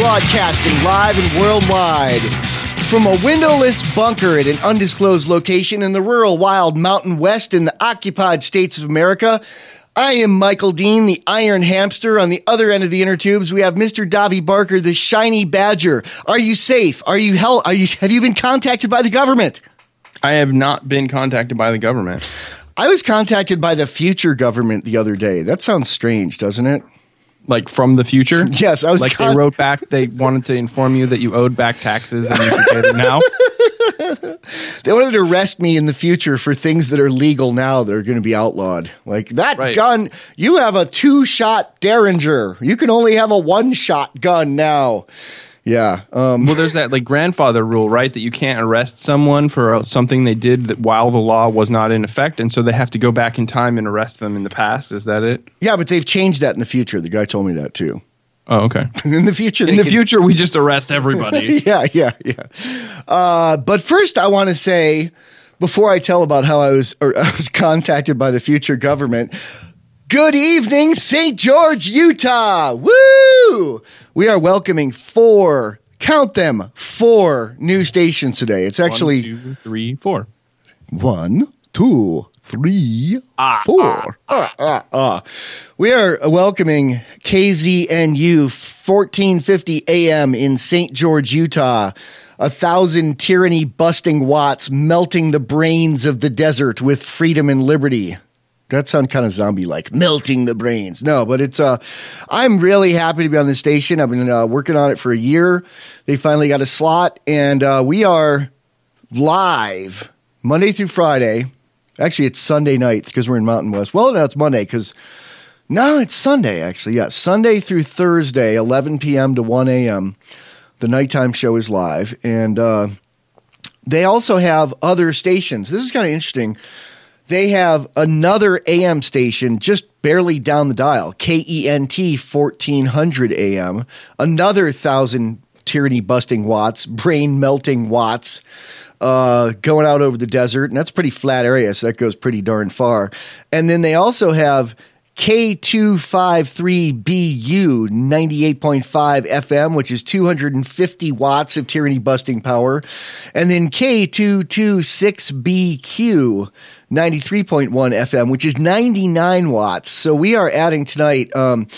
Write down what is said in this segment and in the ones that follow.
broadcasting live and worldwide from a windowless bunker at an undisclosed location in the rural wild Mountain West in the occupied states of America. I am Michael Dean, the Iron Hamster. On the other end of the inner tubes, we have Mr. Davi Barker, the Shiny Badger. Are you safe? Have you been contacted by the government? I have not been contacted by the government. I was contacted by the future government the other day. That sounds strange, doesn't it? Like from the future? Yes, I was. Like they wrote back. They wanted to inform you that you owed back taxes and you should pay them now. They wanted to arrest me in the future for things that are legal now that are going to be outlawed. Like that gun. You have a 2-shot Derringer. You can only have a 1-shot gun now. Yeah. Well, there's that like grandfather rule, right? That you can't arrest someone for something they did while the law was not in effect. And so they have to go back in time and arrest them in the past. Is that it? Yeah, but they've changed that in the future. The guy told me that too. Oh, okay. In the future, future, we just arrest everybody. Yeah. But first, I want to say, before I tell about how I was contacted by the future government, good evening, St. George, Utah. Woo! We are welcoming 4 new stations today. It's actually 1, 2, 3, 4. 1, 2, 3, 4. We are welcoming KZNU 1450 AM in St. George, Utah. 1,000 tyranny-busting watts melting the brains of the desert with freedom and liberty. That sounds kind of zombie-like, melting the brains. No, but it's I'm really happy to be on this station. I've been working on it for a year. They finally got a slot, and we are live Monday through Friday. Actually, it's Sunday night because we're in Mountain West. Well, no, it's Monday no, it's Sunday, actually. Yeah, Sunday through Thursday, 11 p.m. to 1 a.m. The nighttime show is live, and they also have other stations. This is kind of interesting. They have another AM station just barely down the dial, KENT 1400 AM, another 1,000 tyranny-busting watts, brain-melting watts, going out over the desert, and that's a pretty flat area, so that goes pretty darn far. And then they also have K253BU 98.5 FM, which is 250 watts of tyranny-busting power, and then K226BQ 93.1 FM, which is 99 watts. So we are adding tonight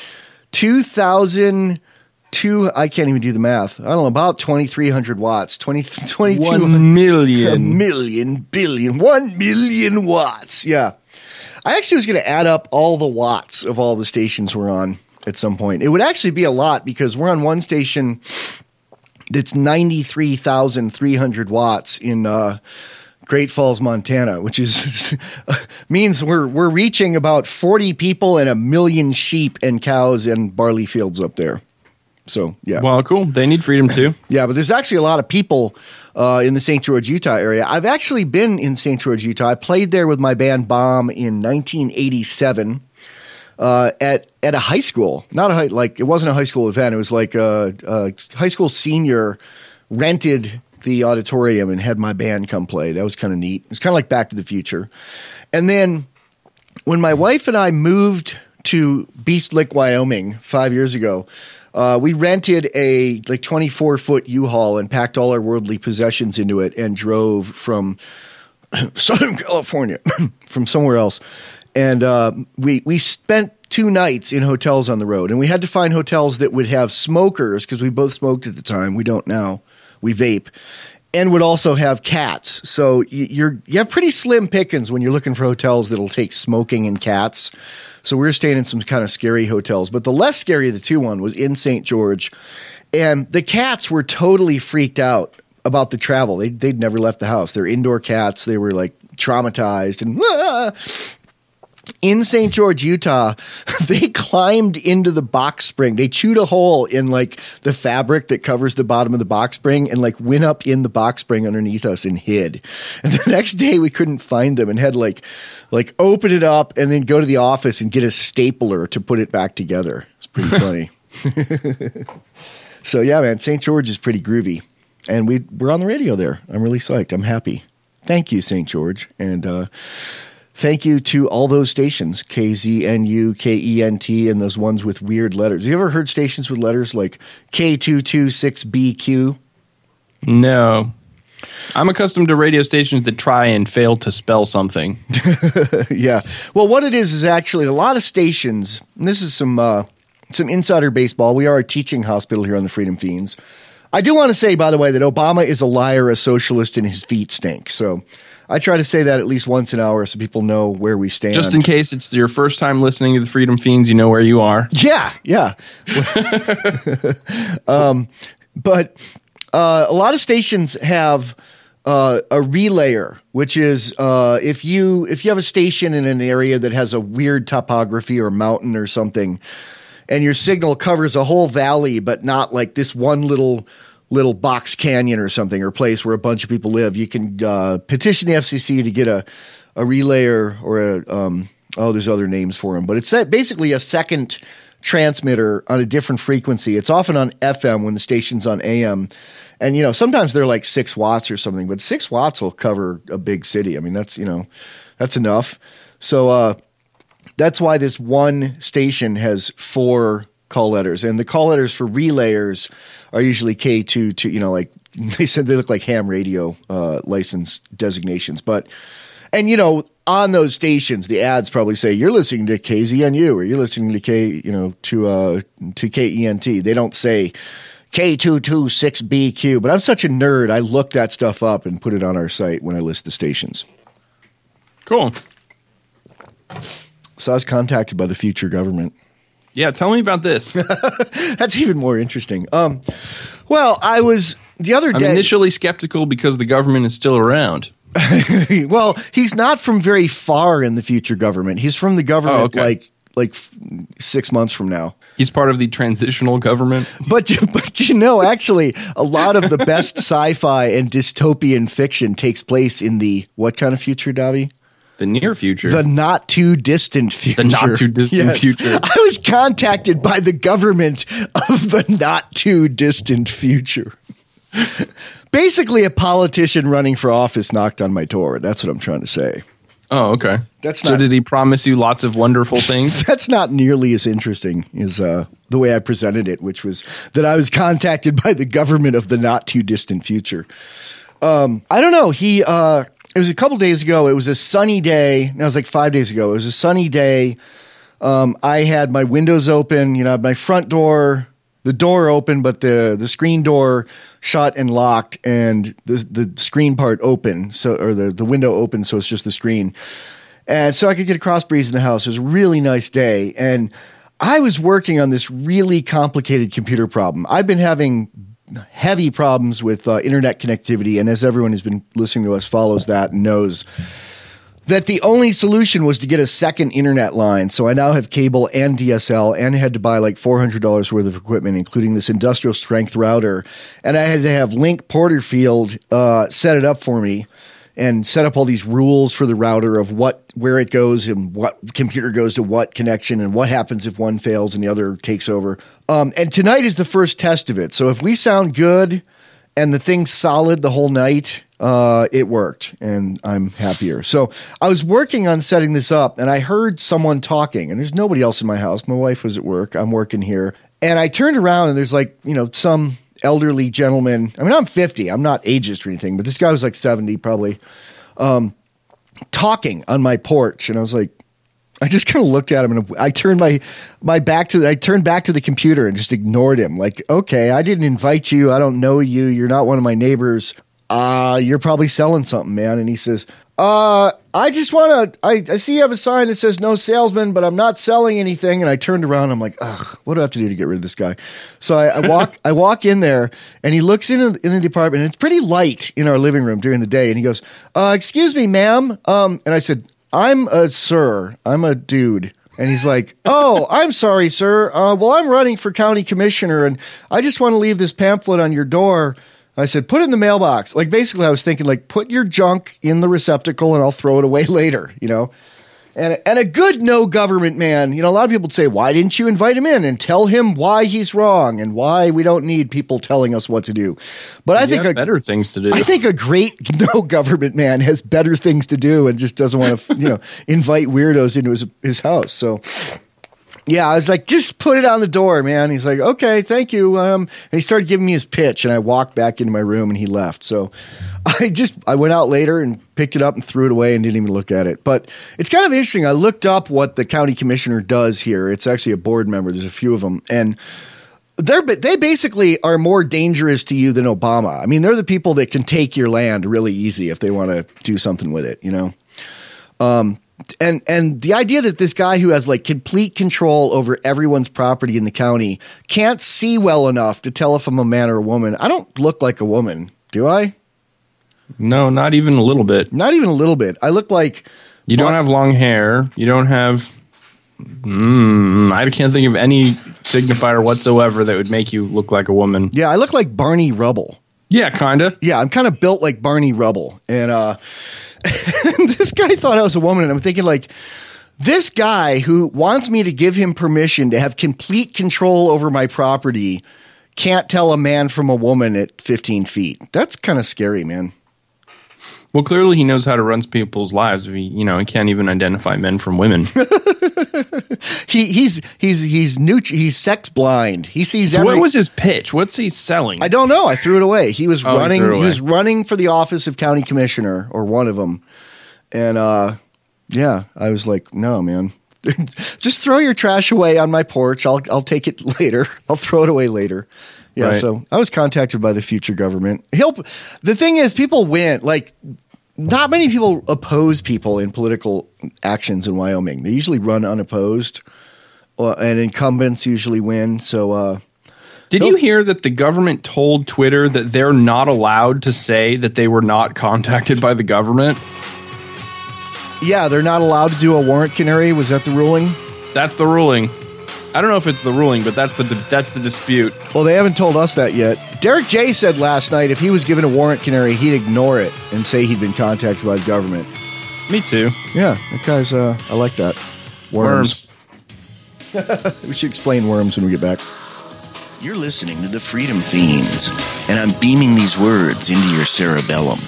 2,002, I can't even do the math. I don't know, about 2,300 watts. 22 1 million. 1 million watts. Yeah. I actually was going to add up all the watts of all the stations we're on at some point. It would actually be a lot because we're on one station that's 93,300 watts in Great Falls, Montana, which is means we're reaching about 40 people and 1 million sheep and cows and barley fields up there. So, yeah. Well, cool. They need freedom too. Yeah, but there's actually a lot of people in the St. George, Utah area. I've actually been in St. George, Utah. I played there with my band Bomb in 1987 at a high school. It wasn't a high school event. It was like a high school senior rented the auditorium and had my band come play. That was kind of neat. It's kind of like Back to the Future. And then when my wife and I moved to Beast Lick, Wyoming 5 years ago, we rented a 24-foot U-Haul and packed all our worldly possessions into it and drove from Southern California, from somewhere else. And we spent 2 nights in hotels on the road. And we had to find hotels that would have smokers because we both smoked at the time. We don't now. We vape. And would also have cats. So you have pretty slim pickings when you're looking for hotels that'll take smoking and cats. So we were staying in some kind of scary hotels. But the less scary of the 2 was in St. George. And the cats were totally freaked out about the travel. They'd never left the house. They're indoor cats. They were like traumatized. And in St. George, Utah, they climbed into the box spring. They chewed a hole in like the fabric that covers the bottom of the box spring and like went up in the box spring underneath us and hid. And the next day we couldn't find them and had like open it up and then go to the office and get a stapler to put it back together. It's pretty funny. So yeah, man, St. George is pretty groovy. And we're on the radio there. I'm really psyched. I'm happy. Thank you, St. George. And thank you to all those stations, KZNU, KENT, and those ones with weird letters. You ever heard stations with letters like K226BQ? No. I'm accustomed to radio stations that try and fail to spell something. Yeah. Well, what it is actually a lot of stations, and this is some insider baseball. We are a teaching hospital here on the Freedom Fiends. I do want to say, by the way, that Obama is a liar, a socialist, and his feet stink. So I try to say that at least once an hour so people know where we stand. Just in case it's your first time listening to the Freedom Fiends, you know where you are. Yeah, yeah. But a lot of stations have a relayer, which is if you have a station in an area that has a weird topography or mountain or something, and your signal covers a whole valley, but not like this one little box canyon or something, or place where a bunch of people live, you can petition the FCC to get a relayer or there's other names for them, but it's basically a second transmitter on a different frequency. It's often on FM when the station's on AM. And, sometimes they're like 6 watts or something, but 6 watts will cover a big city. I mean, that's enough. So that's why this one station has 4 call letters. And the call letters for relayers are usually K2, like they said they look like ham radio license designations. And on those stations, the ads probably say you're listening to KZNU or you're listening to to KENT. They don't say K226BQ, but I'm such a nerd. I look that stuff up and put it on our site when I list the stations. Cool. So I was contacted by the future government. Yeah, tell me about this. That's even more interesting. Well, I was the other day. I'm initially skeptical because the government is still around. Well, he's not from very far in the future government. He's from the government like 6 months from now. He's part of the transitional government. But actually, a lot of the best sci-fi and dystopian fiction takes place in the what kind of future, Davi? The near future. The not too distant future. The not too distant future. I was contacted by the government of the not too distant future. Basically, a politician running for office knocked on my door. That's what I'm trying to say. Oh, okay. So did he promise you lots of wonderful things? That's not nearly as interesting as the way I presented it, which was that I was contacted by the government of the not too distant future. I don't know. It was a couple days ago. It was a sunny day. That was like 5 days ago. It was a sunny day. I had my windows open, my front door, the door open, but the screen door shut and locked, and the screen part open, or the window open, so it's just the screen. And so I could get a cross breeze in the house. It was a really nice day, and I was working on this really complicated computer problem. I've been having heavy problems with internet connectivity, and as everyone who's been listening to us follows that and knows that the only solution was to get a second internet line. So I now have cable and DSL, and I had to buy like $400 worth of equipment, including this industrial strength router. And I had to have Link Porterfield set it up for me and set up all these rules for the router of where it goes and what computer goes to what connection and what happens if one fails and the other takes over. And tonight is the first test of it. So if we sound good and the thing's solid the whole night, it worked, and I'm happier. So I was working on setting this up, and I heard someone talking, and there's nobody else in my house. My wife was at work. I'm working here. And I turned around, and there's some elderly gentleman. I mean, I'm 50. I'm not ageist or anything, but this guy was like 70 probably, talking on my porch. And I was like, I just kind of looked at him, and I turned my back to the computer and just ignored him. Like, okay, I didn't invite you. I don't know you. You're not one of my neighbors. You're probably selling something, man. And he says, I just want to, I see you have a sign that says no salesman, but I'm not selling anything. And I turned around. I'm like, ugh, what do I have to do to get rid of this guy? So I walk in there, and he looks in the apartment, and it's pretty light in our living room during the day. And he goes, excuse me, ma'am. And I said, I'm a dude. And he's like, oh, I'm sorry, sir. Well, I'm running for county commissioner, and I just want to leave this pamphlet on your door. I said, put it in the mailbox. Like, basically, I was thinking, like, put your junk in the receptacle and I'll throw it away later, And a good no government man. You know, a lot of people would say, why didn't you invite him in and tell him why he's wrong and why we don't need people telling us what to do? But I think better things to do. I think a great no government man has better things to do and just doesn't want to, invite weirdos into his house. So, yeah, I was like, just put it on the door, man. He's like, okay, thank you. And he started giving me his pitch, and I walked back into my room, and he left. So I went out later and picked it up and threw it away and didn't even look at it. But it's kind of interesting. I looked up what the county commissioner does here. It's actually a board member. There's a few of them, and they basically are more dangerous to you than Obama. I mean, they're the people that can take your land really easy if they want to do something with it, And the idea that this guy who has like complete control over everyone's property in the county can't see well enough to tell if I'm a man or a woman. I don't look like a woman, do I? No, not even a little bit. Not even a little bit. I look like... You don't have long hair. You don't have... I can't think of any signifier whatsoever that would make you look like a woman. Yeah, I look like Barney Rubble. Yeah, kind of. Yeah, I'm kind of built like Barney Rubble. And this guy thought I was a woman, and I'm thinking like, this guy who wants me to give him permission to have complete control over my property can't tell a man from a woman at 15 feet. That's kind of scary, man. Well, clearly he knows how to run people's lives. He can't even identify men from women. He's sex blind. He sees so what was his pitch? What's he selling? I don't know. I threw it away. He was running. He was running for the office of county commissioner, or one of them. And I was like, no, man. Just throw your trash away on my porch. I'll take it later. I'll throw it away later. Yeah, right. So I was contacted by the future government. The thing is, people win. Like, not many people oppose people in political actions in Wyoming. They usually run unopposed, and incumbents usually win. So, did you hear that the government told Twitter that they're not allowed to say that they were not contacted by the government? Yeah, they're not allowed to do a warrant canary. Was that the ruling? That's the ruling. I don't know if it's the ruling, but that's the dispute. Well, they haven't told us that yet. Derek J. said last night if he was given a warrant canary, he'd ignore it and say he'd been contacted by the government. Me too. Yeah, that guy's, I like that. Worms. We should explain worms when we get back. You're listening to the Freedom Fiends, and I'm beaming these words into your cerebellum.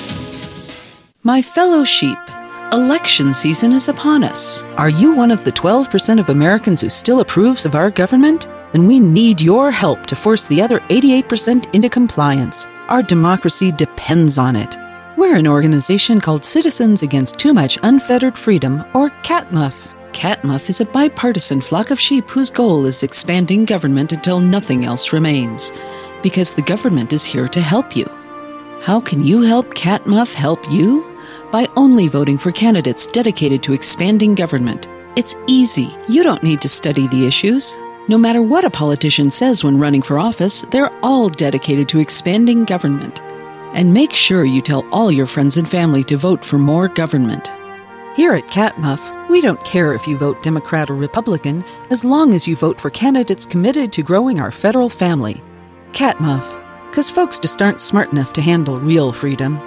My fellow sheep, election season is upon us. Are you one of the 12% of Americans who still approves of our government? Then we need your help to force the other 88% into compliance. Our democracy depends on it. We're an organization called Citizens Against Too Much Unfettered Freedom, or CATMUF. CATMUF is a bipartisan flock of sheep whose goal is expanding government until nothing else remains. Because the government is here to help you. How can you help CATMUF help you? By only voting for candidates dedicated to expanding government. It's easy. You don't need to study the issues. No matter what a politician says when running for office, they're all dedicated to expanding government. And make sure you tell all your friends and family to vote for more government. Here at CATMUF, we don't care if you vote Democrat or Republican, as long as you vote for candidates committed to growing our federal family. CATMUF, because folks just aren't smart enough to handle real freedom.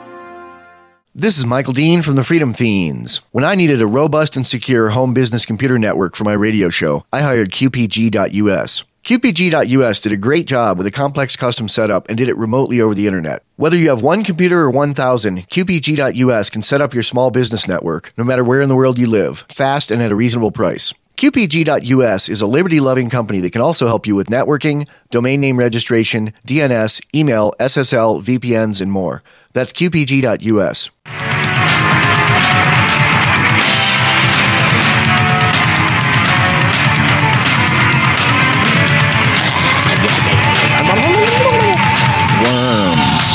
This is Michael Dean from the Freedom Fiends. When I needed a robust and secure home business computer network for my radio show, I hired QPG.US. QPG.US did a great job with a complex custom setup and did it remotely over the internet. Whether you have one computer or 1,000, QPG.US can set up your small business network, no matter where in the world you live, fast and at a reasonable price. QPG.US is a liberty-loving company that can also help you with networking, domain name registration, DNS, email, SSL, VPNs, and more. That's QPG.US. Worms.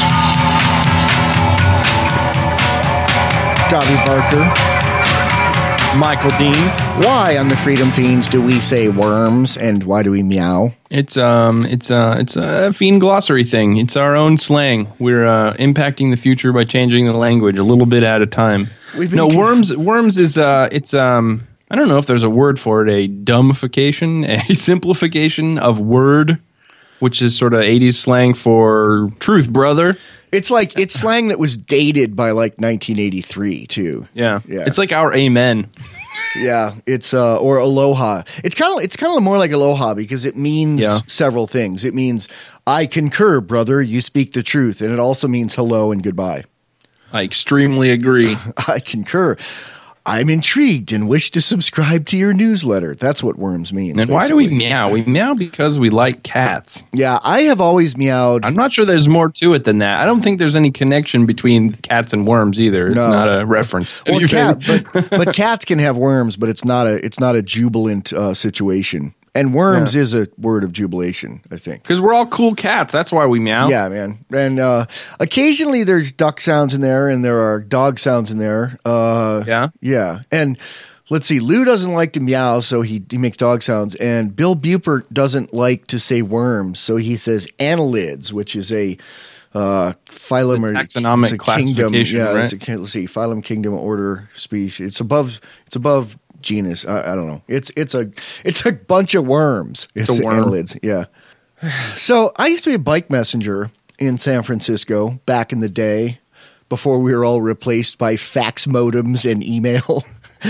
Dobby Barker. Michael Dean. Why on the Freedom Fiends do we say worms, and why do we meow? It's a fiend glossary thing. It's our own slang. We're impacting the future by changing the language a little bit at a time. Worms is it's I don't know if there's a word for it. A dumbification, a simplification of word. which is sort of 80s slang for truth, brother. It's slang that was dated by like 1983 too. Yeah. It's like our amen. Yeah, it's or aloha. It's kind of more like aloha because it means several things. It means I concur, brother. You speak the truth, and it also means hello and goodbye. I extremely agree. I concur. I'm intrigued and wish to subscribe to your newsletter. That's what worms mean. And why do we meow? We meow because we like cats. Yeah, I have always meowed. I'm not sure there's more to it than that. I don't think there's any connection between cats and worms either. It's not a reference to but cats can have worms, but it's not a jubilant situation. And worms is a word of jubilation, I think. Because we're all cool cats. That's why we meow. Yeah, man. And occasionally there's duck sounds in there and there are dog sounds in there. Yeah. And let's see. Lou doesn't like to meow, so he makes dog sounds. And Bill Bupert doesn't like to say worms, so he says annelids, which is a phylum or taxonomic classification, kingdom. Yeah, right? Let's see. Phylum, kingdom, order, species. It's above genus. I don't know. It's a bunch of worms. It's a worm. Annelids. Yeah. So I used to be a bike messenger in San Francisco back in the day before we were all replaced by fax modems and email.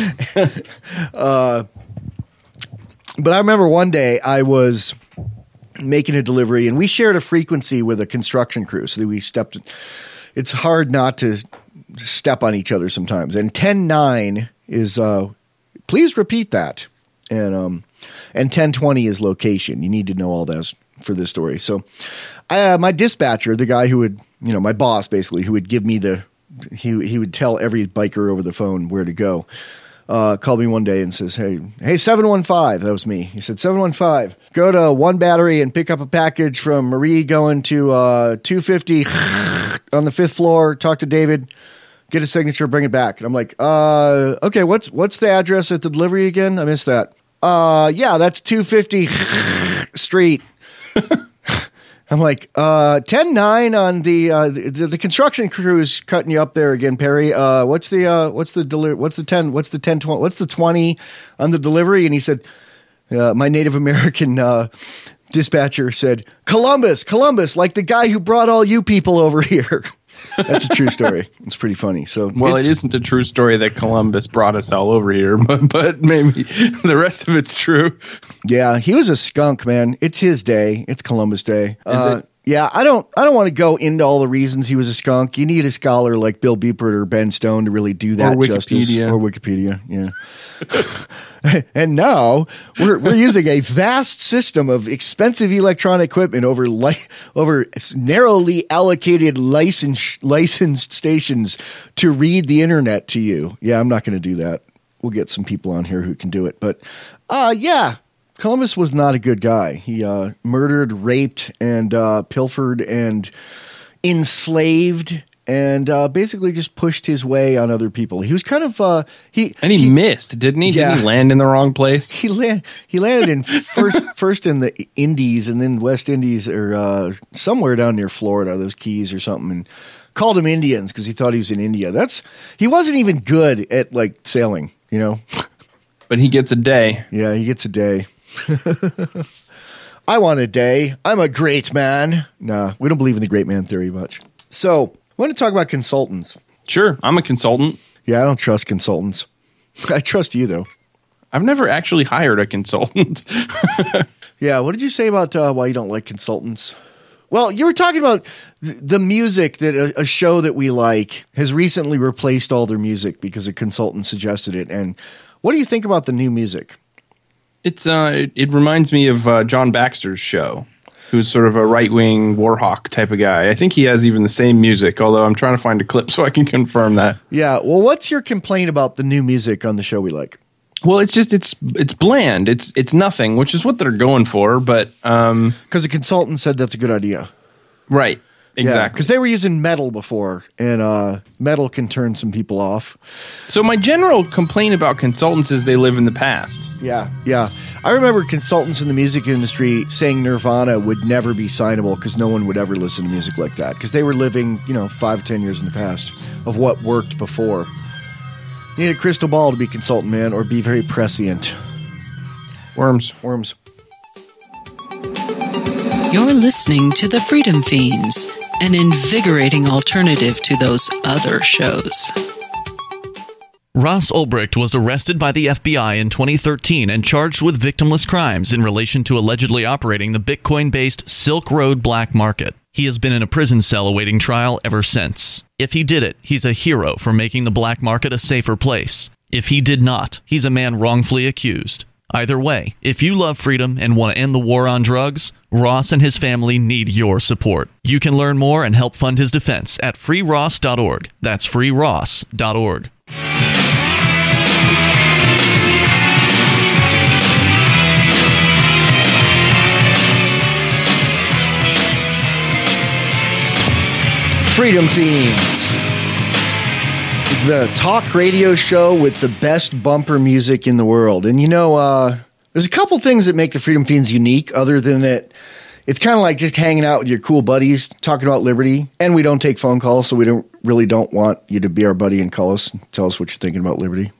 But I remember one day I was making a delivery and we shared a frequency with a construction crew. So we stepped. It's hard not to step on each other sometimes. And 10.9 is please repeat that. And 1020 is location. You need to know all those for this story. So my dispatcher, the guy who would, my boss basically, who would give me he would tell every biker over the phone where to go, called me one day and says, hey, 715, that was me. He said, 715, go to One Battery and pick up a package from Marie going to 250 on the 5th floor. Talk to David. Get a signature, bring it back. And I'm like, okay, what's the address at the delivery again? I missed that. Yeah, that's 250 Street. I'm like, 10.9 on the construction crew is cutting you up there again, Perry. What's the 20 on the delivery? And he said, my Native American dispatcher said, Columbus, like the guy who brought all you people over here. That's a true story. It's pretty funny. So, it isn't a true story that Columbus brought us all over here, but maybe the rest of it's true. Yeah, he was a skunk, man. It's his day. It's Columbus Day. Is it? Yeah, I don't want to go into all the reasons he was a skunk. You need a scholar like Bill Bupert or Ben Stone to really do that justice. Or Wikipedia, yeah. And now we're using a vast system of expensive electronic equipment over narrowly allocated licensed stations to read the internet to you. Yeah, I'm not going to do that. We'll get some people on here who can do it. But yeah, Columbus was not a good guy. He murdered, raped, and pilfered and enslaved. And basically just pushed his way on other people. He was kind of he missed, didn't he? Yeah. Didn't he land in the wrong place? He landed in first in the Indies and then West Indies or somewhere down near Florida, those Keys or something, and called them Indians because he thought he was in India. He wasn't even good at like sailing, But he gets a day. Yeah, he gets a day. I want a day. I'm a great man. Nah, we don't believe in the great man theory much. So I want to talk about consultants. Sure, I'm a consultant. Yeah, I don't trust consultants. I trust you, though. I've never actually hired a consultant. Yeah, what did you say about why you don't like consultants? Well, you were talking about the music that a show that we like has recently replaced all their music because a consultant suggested it. And what do you think about the new music? It reminds me of John Baxter's show, who's sort of a right-wing Warhawk type of guy. I think he has even the same music, although I'm trying to find a clip so I can confirm that. Yeah, well, what's your complaint about the new music on the show we like? Well, it's bland. It's nothing, which is what they're going for, but because the consultant said that's a good idea. Right. Exactly. Because they were using metal before, and metal can turn some people off. So my general complaint about consultants is they live in the past. Yeah. I remember consultants in the music industry saying Nirvana would never be signable because no one would ever listen to music like that because they were living, 5 or 10 years in the past of what worked before. You need a crystal ball to be consultant, man, or be very prescient. Worms. You're listening to The Freedom Fiends, an invigorating alternative to those other shows. Ross Ulbricht was arrested by the FBI in 2013 and charged with victimless crimes in relation to allegedly operating the Bitcoin-based Silk Road black market. He has been in a prison cell awaiting trial ever since. If he did it, he's a hero for making the black market a safer place. If he did not, he's a man wrongfully accused. Either way, if you love freedom and want to end the war on drugs, Ross and his family need your support. You can learn more and help fund his defense at freeross.org. That's freeross.org. Freedom Fiends, the talk radio show with the best bumper music in the world. And there's a couple things that make the Freedom Fiends unique, other than that it's kind of like just hanging out with your cool buddies, talking about liberty. And we don't take phone calls, so we don't want you to be our buddy and call us and tell us what you're thinking about liberty.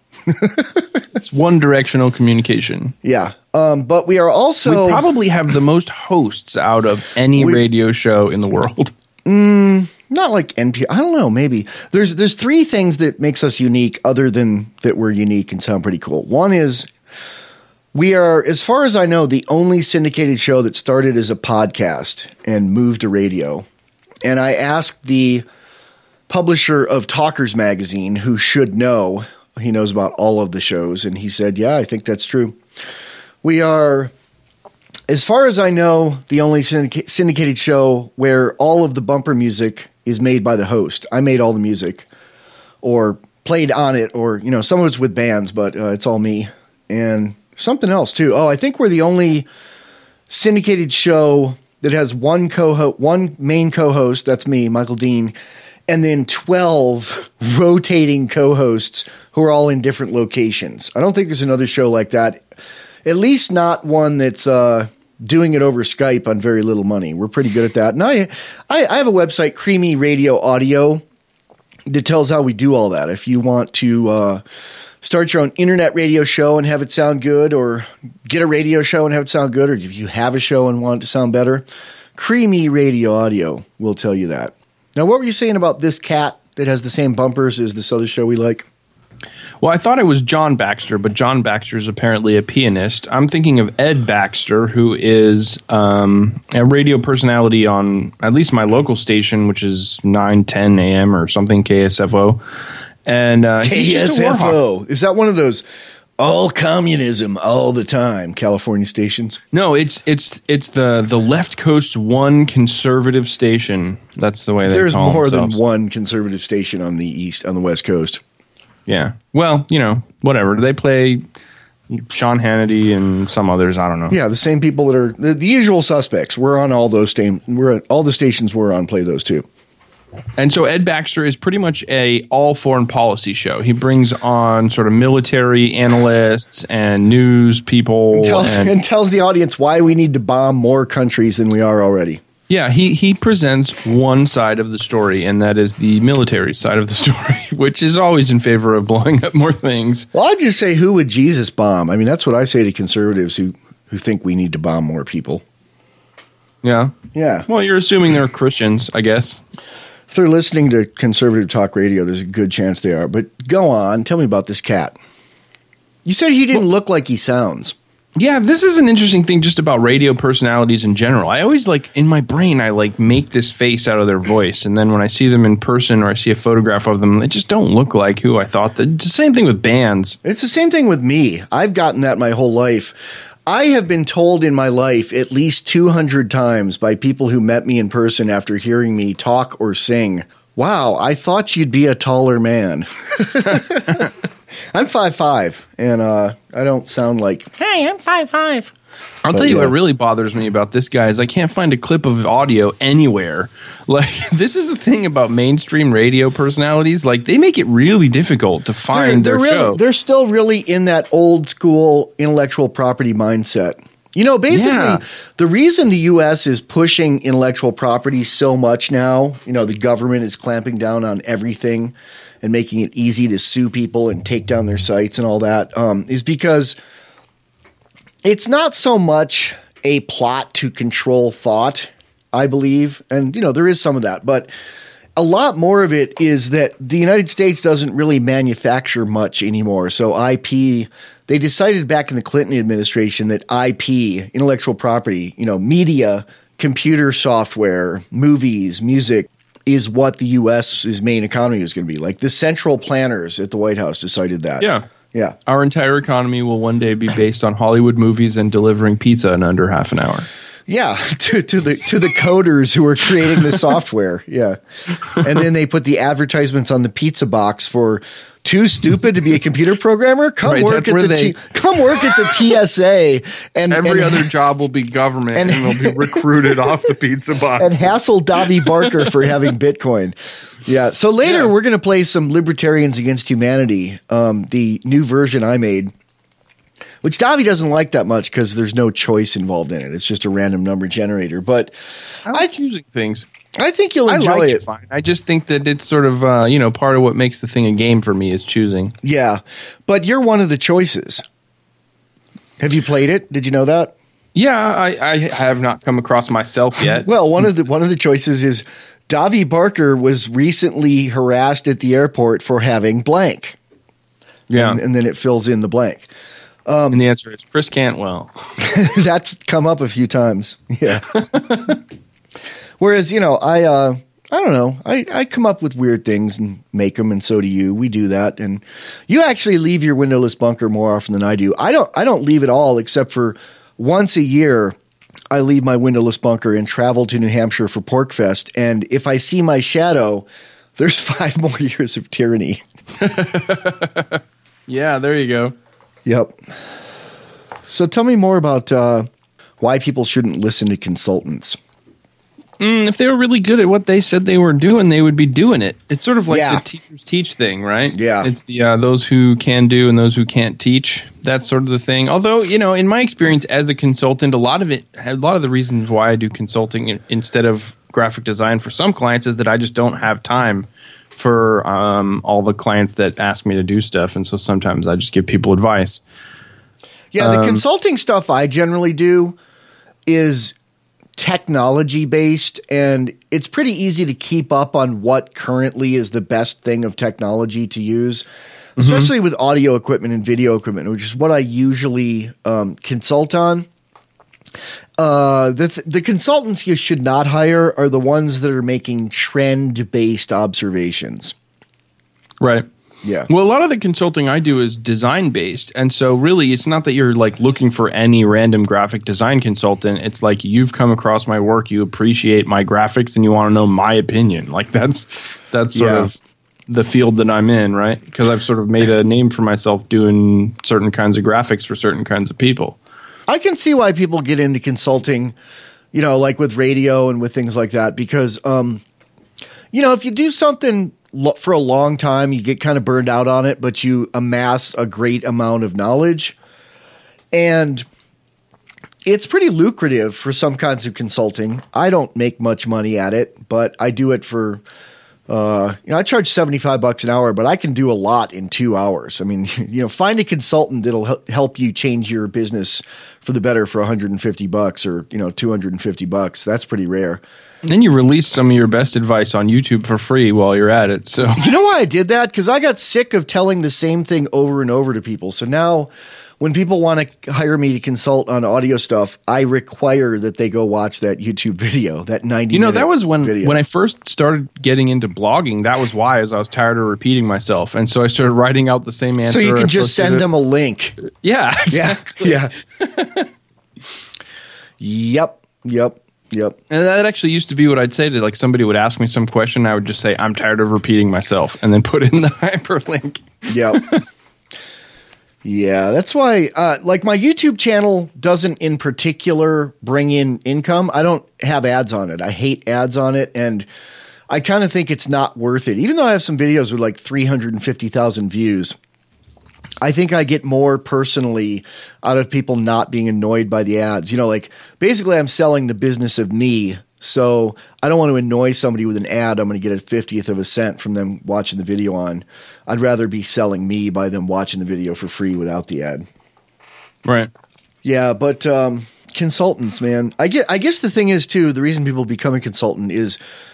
It's one-directional communication. Yeah. But we are also... We probably have the most hosts out of any radio show in the world. Not like NPR. I don't know. Maybe there's three things that makes us unique, other than that we're unique and sound pretty cool. One is we are, as far as I know, the only syndicated show that started as a podcast and moved to radio. And I asked the publisher of Talkers Magazine, who should know, he knows about all of the shows, and he said, "Yeah, I think that's true." We are, as far as I know, the only syndicated show where all of the bumper music is made by the host. I made all the music or played on it, or, some of it's with bands, but it's all me. And something else too. Oh, I think we're the only syndicated show that has one main co-host. That's me, Michael Dean. And then 12 rotating co-hosts who are all in different locations. I don't think there's another show like that. At least not one that's, doing it over Skype on very little money. We're pretty good at that. And I have a website, Creamy Radio Audio, that tells how we do all that. If you want to start your own internet radio show and have it sound good, or get a radio show and have it sound good, or if you have a show and want it to sound better, Creamy Radio Audio will tell you that. Now, what were you saying about this cat that has the same bumpers as this other show we like? Well, I thought it was John Baxter, but John Baxter is apparently a pianist. I'm thinking of Ed Baxter, who is a radio personality on at least my local station, which is 9:10 a.m. or something, KSFO. And KSFO, is that one of those all communism all the time California stations? No, it's the left coast's one conservative station. That's the way they There's call more themselves. than one conservative station on the West Coast. Yeah. Well, whatever. They play Sean Hannity and some others. I don't know. Yeah, the same people that are the usual suspects. We're on all those all the stations we're on play those too. And so Ed Baxter is pretty much a all foreign policy show. He brings on sort of military analysts and news people and tells the audience why we need to bomb more countries than we are already. Yeah, he presents one side of the story, and that is the military side of the story, which is always in favor of blowing up more things. Well, I'd just say, who would Jesus bomb? I mean, that's what I say to conservatives who think we need to bomb more people. Yeah. Yeah. Well, you're assuming they're Christians, I guess. If they're listening to conservative talk radio, there's a good chance they are. But go on, tell me about this cat. You said he didn't look like he sounds. Yeah, this is an interesting thing just about radio personalities in general. I always in my brain, I make this face out of their voice. And then when I see them in person, or I see a photograph of them, they just don't look like who I thought. It's the same thing with bands. It's the same thing with me. I've gotten that my whole life. I have been told in my life at least 200 times by people who met me in person after hearing me talk or sing, "Wow, I thought you'd be a taller man." I'm 5'5", and I don't sound like, "Hey, I'm 5'5". I'll tell you what really bothers me about this guy is I can't find a clip of audio anywhere. This is the thing about mainstream radio personalities. They make it really difficult to find their show. They're still really in that old school intellectual property mindset. Basically, the reason the U.S. is pushing intellectual property so much now, the government is clamping down on everything and making it easy to sue people and take down their sites and all that, is because it's not so much a plot to control thought, I believe. And, there is some of that. But a lot more of it is that the United States doesn't really manufacture much anymore. So IP, they decided back in the Clinton administration that IP, intellectual property, media, computer software, movies, music, is what the U.S.'s main economy is going to be. Like the central planners at the White House decided that. Yeah. Yeah. Our entire economy will one day be based on Hollywood movies and delivering pizza in under half an hour. Yeah, to the coders who are creating the software. Yeah. And then they put the advertisements on the pizza box for too stupid to be a computer programmer? Come work at the TSA and every other job will be government and they'll be recruited off the pizza box. And hassle Davi Barker for having Bitcoin. Yeah. So later we're going to play some Libertarians Against Humanity, the new version I made, which Davi doesn't like that much because there's no choice involved in it. It's just a random number generator. But I like choosing things. I think you'll enjoy like it. Fine. I just think that it's sort of, part of what makes the thing a game for me is choosing. Yeah. But you're one of the choices. Have you played it? Did you know that? Yeah, I have not come across myself yet. Well, one of the choices is Davi Barker was recently harassed at the airport for having blank. Yeah. And then it fills in the blank. And the answer is Chris Cantwell. That's come up a few times. Yeah. Whereas, I don't know. I come up with weird things and make them, and so do you. We do that, and you actually leave your windowless bunker more often than I do. I don't leave it all, except for once a year. I leave my windowless bunker and travel to New Hampshire for PorcFest, and if I see my shadow, there's 5 more years of tyranny. Yeah, there you go. Yep. So tell me more about why people shouldn't listen to consultants. If they were really good at what they said they were doing, they would be doing it. It's sort of like the teachers teach thing, right? Yeah. It's the those who can do and those who can't teach. That's sort of the thing. Although, in my experience as a consultant, a lot of the reasons why I do consulting instead of graphic design for some clients is that I just don't have time for all the clients that ask me to do stuff. And so sometimes I just give people advice. Yeah, the consulting stuff I generally do is technology based, and it's pretty easy to keep up on what currently is the best thing of technology to use, especially with audio equipment and video equipment, which is what I usually consult on. The consultants you should not hire are the ones that are making trend based observations. Right. Yeah. Well, a lot of the consulting I do is design based. And so really it's not that you're like looking for any random graphic design consultant. It's like you've come across my work, you appreciate my graphics, and you want to know my opinion. Like that's sort of the field that I'm in, right? Because I've sort of made a name for myself doing certain kinds of graphics for certain kinds of people. I can see why people get into consulting, like with radio and with things like that, because, if you do something for a long time, you get kind of burned out on it, but you amass a great amount of knowledge. And it's pretty lucrative for some kinds of consulting. I don't make much money at it, but I do it for, I charge $75 an hour, but I can do a lot in 2 hours. I mean, find a consultant that'll help you change your business for the better for $150 or, $250. That's pretty rare. And then you release some of your best advice on YouTube for free while you're at it. So you know why I did that? Because I got sick of telling the same thing over and over to people. So now when people want to hire me to consult on audio stuff, I require that they go watch that YouTube video, that 90-minute that was when video. I first started getting into blogging. That was why, as I was tired of repeating myself. And so I started writing out the same answer. So you can just send them a link. Yeah, exactly. Yeah. Yep. And that actually used to be what I'd say to somebody would ask me some question. I would just say, I'm tired of repeating myself, and then put in the hyperlink. Yep. Yeah, that's why my YouTube channel doesn't in particular bring in income. I don't have ads on it. I hate ads on it, and I kind of think it's not worth it. Even though I have some videos with 350,000 views, I think I get more personally out of people not being annoyed by the ads. Basically I'm selling the business of me. So I don't want to annoy somebody with an ad I'm going to get a 50th of a cent from them watching the video on. I'd rather be selling me by them watching the video for free without the ad. Right. Yeah, but consultants, man. I guess the thing is too, the reason people become a consultant is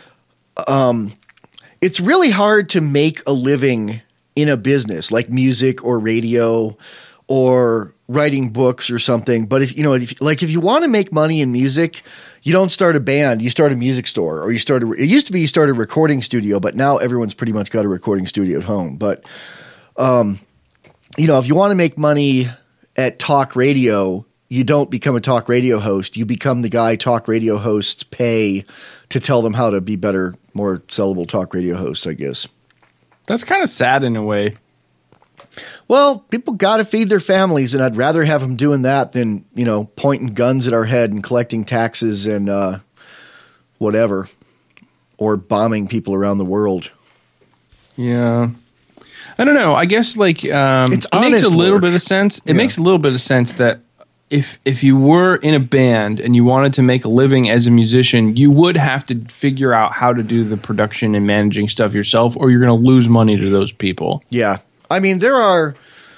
it's really hard to make a living in a business like music or radio or writing books or something. But if you want to make money in music, you don't start a band, you start a music store, or it used to be you start a recording studio, but now everyone's pretty much got a recording studio at home. But if you want to make money at talk radio, you don't become a talk radio host. You become the guy talk radio hosts pay to tell them how to be better, more sellable talk radio hosts, I guess. That's kind of sad in a way. Well, people got to feed their families, and I'd rather have them doing that than, pointing guns at our head and collecting taxes and whatever, or bombing people around the world. Yeah. I don't know. I guess it makes a little bit of sense. It makes a little bit of sense that if you were in a band and you wanted to make a living as a musician, you would have to figure out how to do the production and managing stuff yourself, or you're going to lose money to those people. Yeah. I mean, there are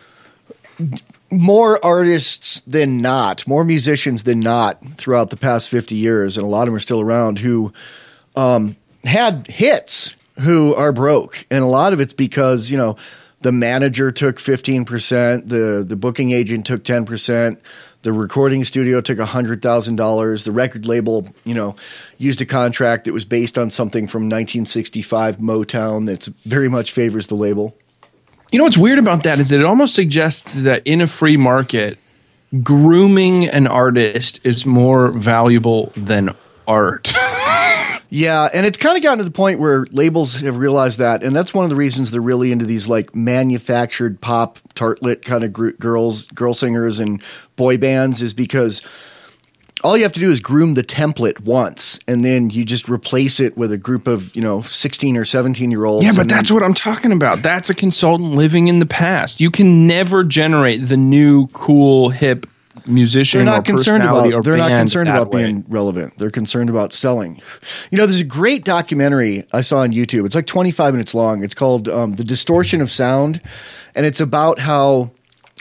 more artists than not, more musicians than not throughout the past 50 years, and a lot of them are still around, who had hits who are broke. And a lot of it's because, the manager took 15%, the booking agent took 10%, the recording studio took $100,000, the record label, used a contract that was based on something from 1965 Motown that very much favors the label. What's weird about that is that it almost suggests that in a free market, grooming an artist is more valuable than art. Yeah, and it's kind of gotten to the point where labels have realized that, and that's one of the reasons they're really into these like manufactured pop tartlet kind of girl singers and boy bands, is because all you have to do is groom the template once, and then you just replace it with a group of 16 or 17-year-olds. Yeah, but that's what I'm talking about. That's a consultant living in the past. You can never generate the new, cool, hip musician they're not or concerned personality about, or they're band not concerned about way. being relevant. They're concerned about selling. There's a great documentary I saw on YouTube. It's like 25 minutes long. It's called The Distortion of Sound, and it's about how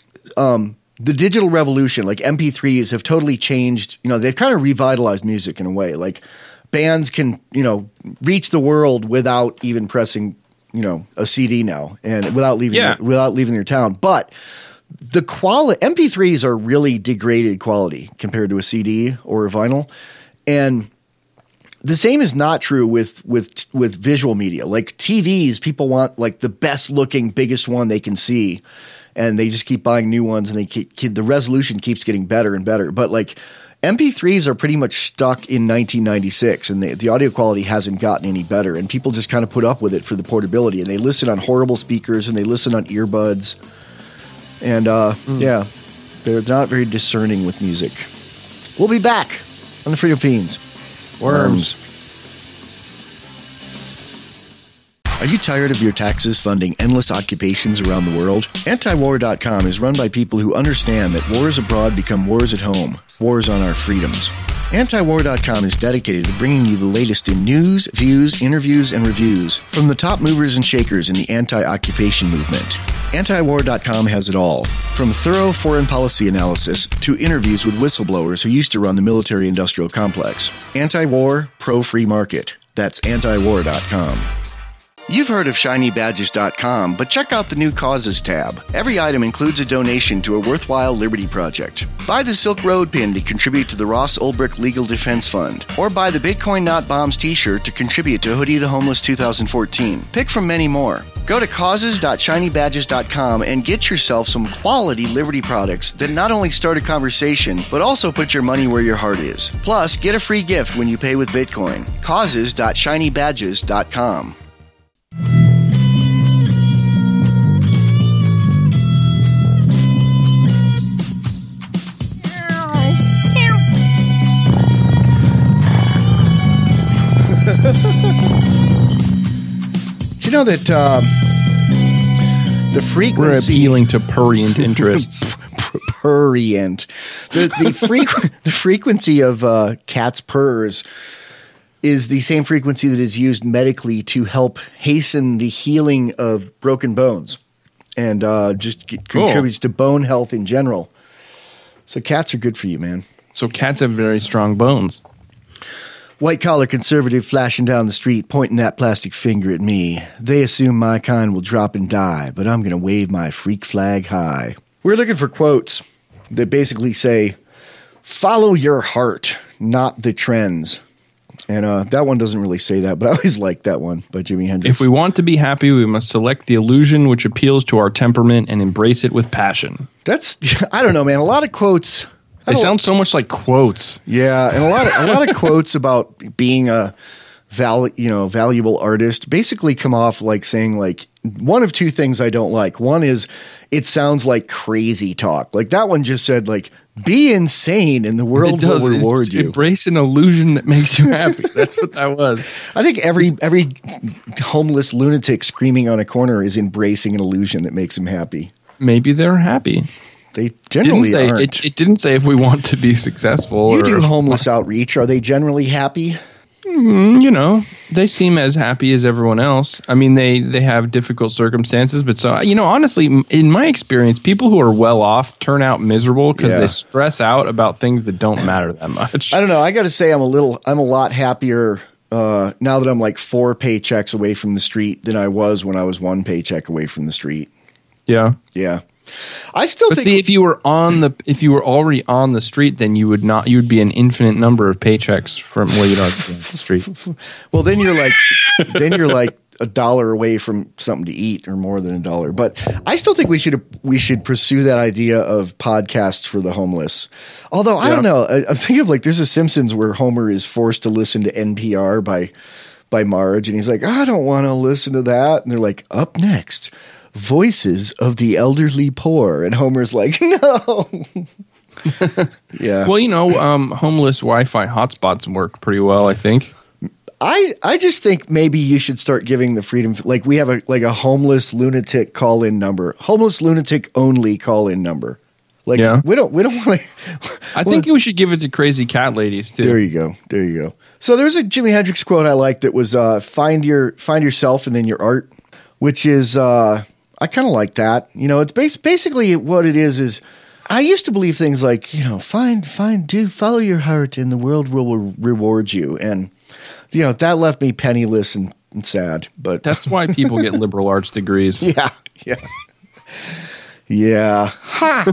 the digital revolution, like MP3s, have totally changed. They've kind of revitalized music in a way. Like bands can, reach the world without even pressing, a CD now, and without leaving their town. But the quality MP3s are really degraded quality compared to a CD or a vinyl, and the same is not true with visual media. Like TVs, people want like the best looking, biggest one they can see, and they just keep buying new ones, and the resolution keeps getting better and better. But like MP3s are pretty much stuck in 1996, and the audio quality hasn't gotten any better, and people just kind of put up with it for the portability, and they listen on horrible speakers, and they listen on earbuds. And, yeah, they're not very discerning with music. We'll be back on the Freedom Fiends. Worms. Are you tired of your taxes funding endless occupations around the world? Antiwar.com is run by people who understand that wars abroad become wars at home, wars on our freedoms. Antiwar.com is dedicated to bringing you the latest in news, views, interviews, and reviews from the top movers and shakers in the anti-occupation movement. Antiwar.com has it all, from thorough foreign policy analysis to interviews with whistleblowers who used to run the military-industrial complex. Anti-war, pro-free market. That's antiwar.com. You've heard of ShinyBadges.com, but check out the new Causes tab. Every item includes a donation to a worthwhile liberty project. Buy the Silk Road pin to contribute to the Ross Ulbricht Legal Defense Fund, or buy the Bitcoin Not Bombs t-shirt to contribute to Hoodie the Homeless 2014. Pick from many more. Go to causes.shinybadges.com and get yourself some quality liberty products that not only start a conversation, but also put your money where your heart is. Plus, get a free gift when you pay with Bitcoin. Causes.shinybadges.com. You know that the frequency... We're appealing to prurient interests. Prurient. The frequency of cats' purrs is the same frequency that is used medically to help hasten the healing of broken bones, and contributes to bone health in general. So cats are good for you, man. So cats have very strong bones. White-collar conservative flashing down the street, pointing that plastic finger at me. They assume my kind will drop and die, but I'm going to wave my freak flag high. We're looking for quotes that basically say, follow your heart, not the trends. And that one doesn't really say that, but I always liked that one by Jimi Hendrix. If we want to be happy, we must select the illusion which appeals to our temperament and embrace it with passion. That's, I don't know, man. A lot of quotes... They sound so much like quotes. Yeah, and a lot of quotes about being a valuable artist basically come off like saying like one of two things I don't like. One is it sounds like crazy talk. Like that one just said like be insane and the world will reward you. Embrace an illusion that makes you happy. That's what that was. I think every homeless lunatic screaming on a corner is embracing an illusion that makes him happy. Maybe they're happy. They generally aren't. It didn't say if we want to be successful. You do homeless outreach. Are they generally happy? They seem as happy as everyone else. I mean, they have difficult circumstances, but so, honestly, in my experience, people who are well off turn out miserable because they stress out about things that don't matter that much. I don't know. I got to say, I'm a lot happier now that I'm like 4 paychecks away from the street than I was when I was 1 paycheck away from the street. Yeah. Yeah. I still think. See, if you were already on the street, then you would be an infinite number of paychecks from where you'd already be on the street. Well, then you're like $1 away from something to eat, or more than $1. But I still think we should pursue that idea of podcasts for the homeless. Although I don't know, I'm thinking of like there's a Simpsons where Homer is forced to listen to NPR by Marge, and he's like, I don't want to listen to that, and they're like, up next. Voices of the elderly poor. And Homer's like, no. Yeah. Well, homeless Wi-Fi hotspots work pretty well, I think. I just think maybe you should start giving the freedom. Like we have a homeless lunatic call-in number. Homeless lunatic only call-in number. Like we don't want to. I think we should give it to crazy cat ladies too. There you go. So there's a Jimi Hendrix quote I like that was find yourself and then your art, which is I kind of like that. It's basically what it is I used to believe things like, follow your heart and the world will reward you. And, that left me penniless and sad. But that's why people get liberal arts degrees. Yeah. Yeah. Ha!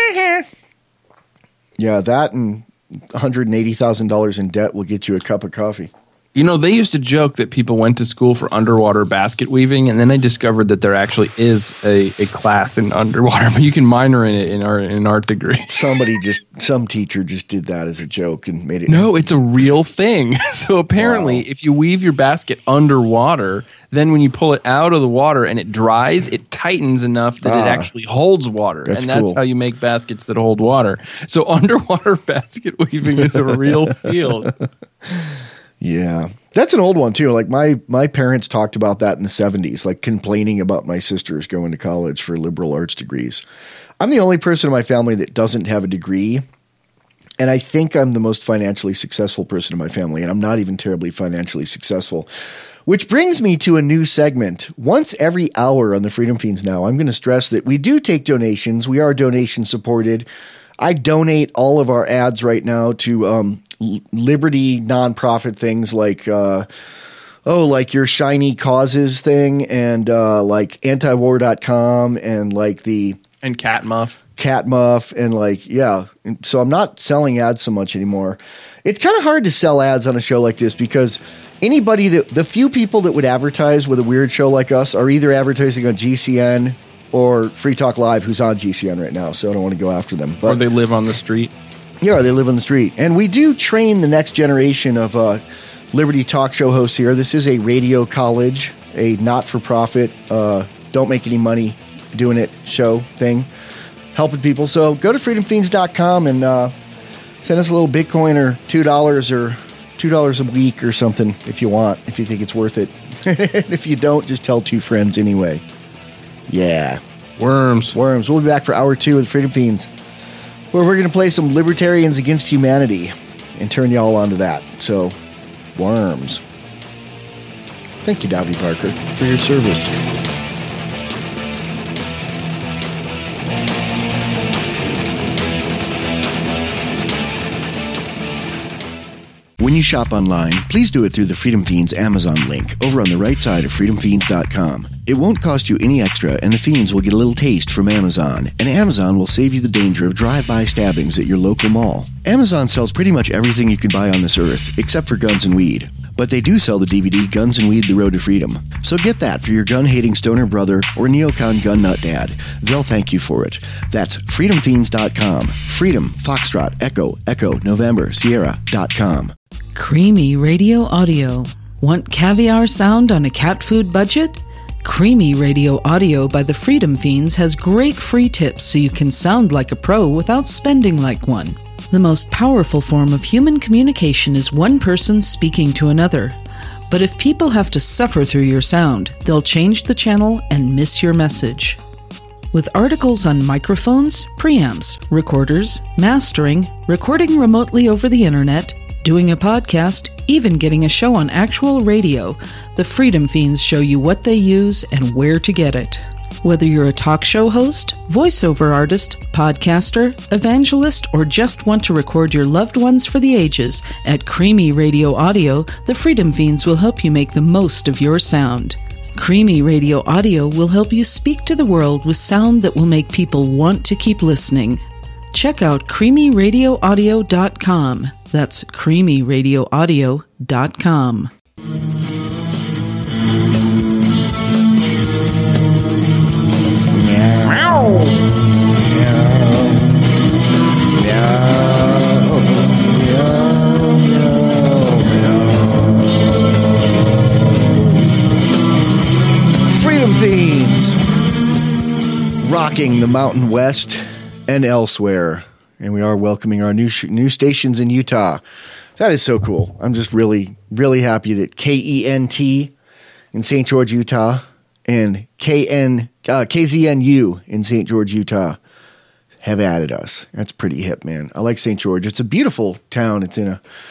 Yeah, that and $180,000 in debt will get you a cup of coffee. They used to joke that people went to school for underwater basket weaving, and then I discovered that there actually is a class in underwater, but you can minor in it in an art degree. Some teacher just did that as a joke and made it. No, it's a real thing. So apparently, if you weave your basket underwater, then when you pull it out of the water and it dries, it tightens enough that it actually holds water. That's cool. How you make baskets that hold water. So underwater basket weaving is a real field. Yeah. That's an old one too. Like my parents talked about that in the 70s, like complaining about my sisters going to college for liberal arts degrees. I'm the only person in my family that doesn't have a degree. And I think I'm the most financially successful person in my family, and I'm not even terribly financially successful. Which brings me to a new segment. Once every hour on the Freedom Fiends now, I'm going to stress that we do take donations. We are donation supported. I donate all of our ads right now to liberty nonprofit things like like your Shiny Causes thing and like antiwar.com and like and Catmuff and like and so I'm not selling ads so much anymore. It's kind of hard to sell ads on a show like this because the few people that would advertise with a weird show like us are either advertising on GCN or Free Talk Live, who's on GCN right now, so I don't want to go after them. Or they live on the street. Yeah, they live on the street. And we do train the next generation of Liberty talk show hosts here. This is a radio college, a not-for-profit, don't make any money doing it show thing, helping people. So go to freedomfiends.com and send us a little Bitcoin or $2 or $2 a week or something if you want, if you think it's worth it. If you don't, just tell 2 friends anyway. Yeah. Worms. We'll be back for hour 2 of the Freedom Fiends, where we're going to play some Libertarians Against Humanity and turn y'all onto that. So, worms. Thank you, Davy Parker, for your service. When you shop online, please do it through the Freedom Fiends Amazon link over on the right side of freedomfiends.com. It won't cost you any extra, and the Fiends will get a little taste from Amazon, and Amazon will save you the danger of drive-by stabbings at your local mall. Amazon sells pretty much everything you can buy on this earth, except for guns and weed. But they do sell the DVD Guns and Weed: The Road to Freedom. So get that for your gun-hating stoner brother or neocon gun nut dad. They'll thank you for it. That's freedomfiends.com. Freedom, Foxtrot, Echo, November, Sierra.com. Creamy Radio Audio. Want caviar sound on a cat food budget? Creamy Radio Audio by the Freedom Fiends has great free tips so you can sound like a pro without spending like one. The most powerful form of human communication is one person speaking to another. But if people have to suffer through your sound, they'll change the channel and miss your message. With articles on microphones, preamps, recorders, mastering, recording remotely over the internet, doing a podcast, even getting a show on actual radio, the Freedom Fiends show you what they use and where to get it. Whether you're a talk show host, voiceover artist, podcaster, evangelist, or just want to record your loved ones for the ages, at Creamy Radio Audio, the Freedom Fiends will help you make the most of your sound. Creamy Radio Audio will help you speak to the world with sound that will make people want to keep listening. Check out creamyradioaudio.com. That's creamyradioaudio.com. Freedom Fiends, rocking the Mountain West and elsewhere. And we are welcoming our new stations in Utah. That is so cool. I'm just really, really happy that KENT in St. George, Utah, and KZNU in St. George, Utah have added us. That's pretty hip, man. I like St. George. It's a beautiful town. It's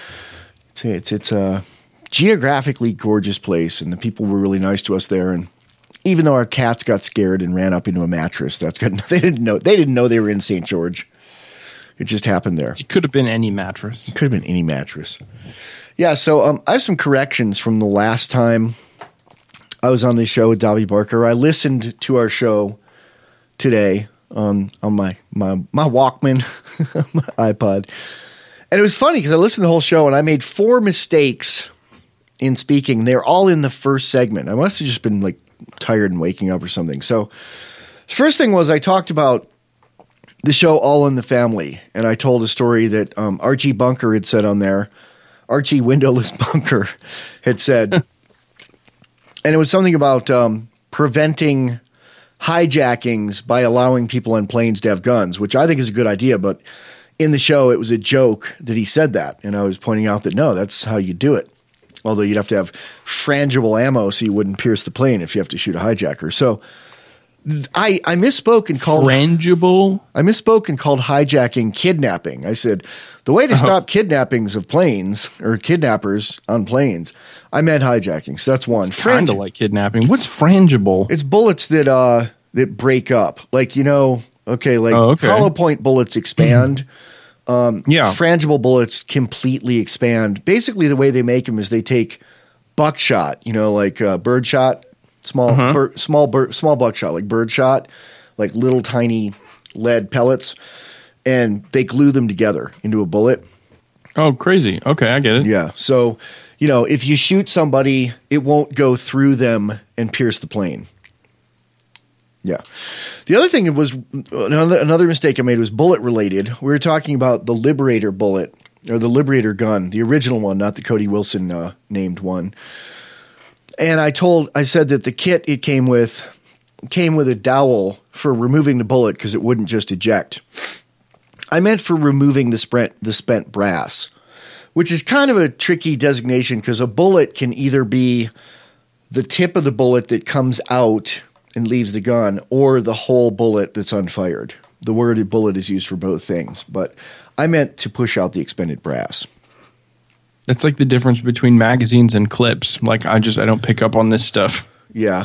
a geographically gorgeous place, and the people were really nice to us there. And even though our cats got scared and ran up into a mattress, they didn't know they were in St. George. It just happened there. It could have been any mattress. It could have been any mattress. Yeah, so I have some corrections from the last time I was on the show with Davi Barker. I listened to our show today on my Walkman, my iPod. And it was funny because I listened to the whole show and I made 4 mistakes in speaking. They're all in the first segment. I must have just been like tired and waking up or something. So the first thing was I talked about the show All in the Family, and I told a story that Archie Bunker had said on there. Archie Windowless Bunker had said, and it was something about preventing hijackings by allowing people on planes to have guns, which I think is a good idea, but in the show it was a joke that he said that, and I was pointing out that no, that's how you do it. Although you'd have to have frangible ammo so you wouldn't pierce the plane if you have to shoot a hijacker. So I misspoke and called frangible. I misspoke and called hijacking kidnapping. I said the way to stop kidnappings of planes or kidnappers on planes. I meant hijacking. So that's one. Kind of like kidnapping. What's frangible? It's bullets that break up. Like hollow point bullets expand. Frangible bullets completely expand. Basically, the way they make them is they take buckshot. Birdshot. Small buckshot, like birdshot, like little tiny lead pellets, and they glue them together into a bullet. Oh, crazy. Okay, I get it. Yeah. So, if you shoot somebody, it won't go through them and pierce the plane. Yeah. The other thing was another mistake I made was bullet related. We were talking about the Liberator bullet or the Liberator gun, the original one, not the Cody Wilson named one. And I said that the kit it came with a dowel for removing the bullet because it wouldn't just eject. I meant for removing the spent brass, which is kind of a tricky designation because a bullet can either be the tip of the bullet that comes out and leaves the gun or the whole bullet that's unfired. The word bullet is used for both things, but I meant to push out the expended brass. That's like the difference between magazines and clips. Like I don't pick up on this stuff. Yeah.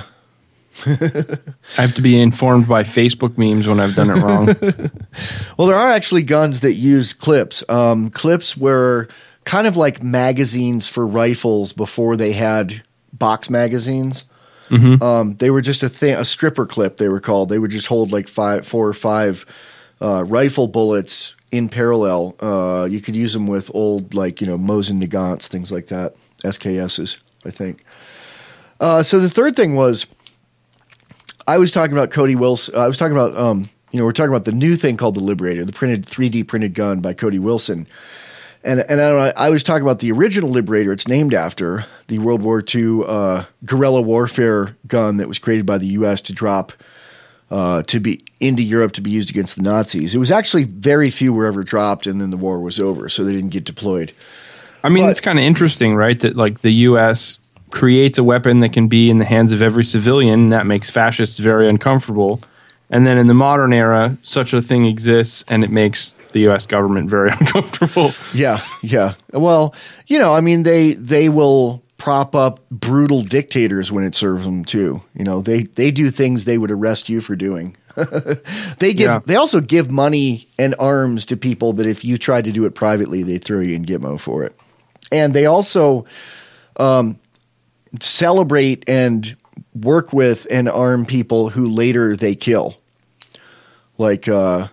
I have to be informed by Facebook memes when I've done it wrong. Well, there are actually guns that use clips. Clips where kind of like magazines for rifles before they had box magazines. They were just a stripper clip, they were called. They would just hold like 4 or 5 rifle bullets in parallel. You could use them with old, like, Mosin Nagants, things like that, SKSs, I think. So the third thing was, I was talking about Cody Wilson. I was talking about, we're talking about the new thing called the Liberator, the 3D printed gun by Cody Wilson. And I was talking about the original Liberator. It's named after the World War II guerrilla warfare gun that was created by the U.S. to drop to be into Europe to be used against the Nazis. It was actually very few were ever dropped, and then the war was over, so they didn't get deployed. I mean, it's kind of interesting, right? That like the U.S. creates a weapon that can be in the hands of every civilian, and that makes fascists very uncomfortable. And then in the modern era, such a thing exists, and it makes the U.S. government very uncomfortable. Yeah. Well, I mean, they will prop up brutal dictators when it serves them too. They do things they would arrest you for doing. They also give money and arms to people that if you tried to do it privately, they'd throw you in Gitmo for it. And they also celebrate and work with and arm people who later they kill. Like, not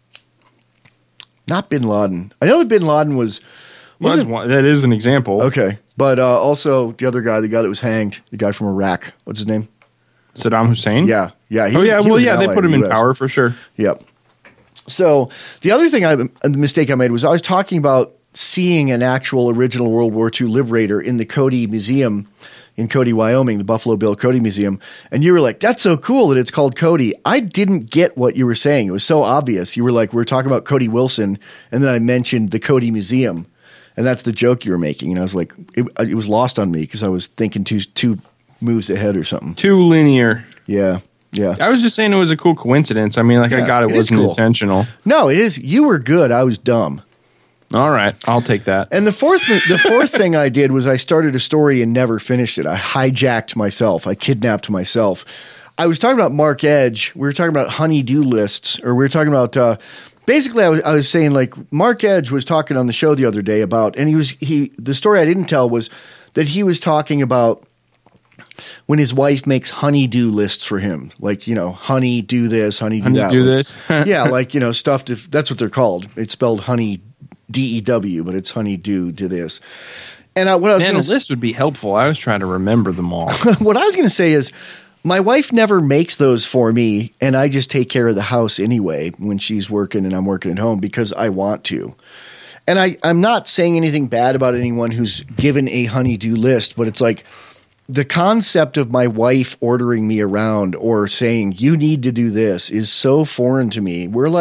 Bin Laden. I know that Bin Laden that is an example. Okay. But also the other guy, the guy that was hanged, the guy from Iraq. What's his name? Saddam Hussein? Yeah. They put him in power for sure. Yep. So the other thing, the mistake I made was I was talking about seeing an actual original World War II Liberator in the Cody Museum in Cody, Wyoming, the Buffalo Bill Cody Museum. And you were like, that's so cool that it's called Cody. I didn't get what you were saying. It was so obvious. You were like, we're talking about Cody Wilson. And then I mentioned the Cody Museum. And that's the joke you were making. And I was like, it was lost on me because I was thinking two moves ahead or something. Too linear. Yeah. I was just saying it was a cool coincidence. I mean, I got it wasn't cool. Intentional. No, it is. You were good. I was dumb. All right, I'll take that. And the fourth thing I did was I started a story and never finished it. I hijacked myself. I kidnapped myself. I was talking about Mark Edge. We were talking about honey-do lists, or we were talking about basically. I was saying like Mark Edge was talking on the show the other day about, and the story I didn't tell was that he was talking about when his wife makes honey-do lists for him, like, honey, do this, honey, do that. Honey, do this. Yeah, like, stuff. That's what they're called. It's spelled honey. DEW, but it's honey-do this. And a list would be helpful. I was trying to remember them all. What I was going to say is my wife never makes those for me, and I just take care of the house anyway when she's working and I'm working at home because I want to. And I'm not saying anything bad about anyone who's given a honey-do list, but it's like the concept of my wife ordering me around or saying, you need to do this is so foreign to me. We're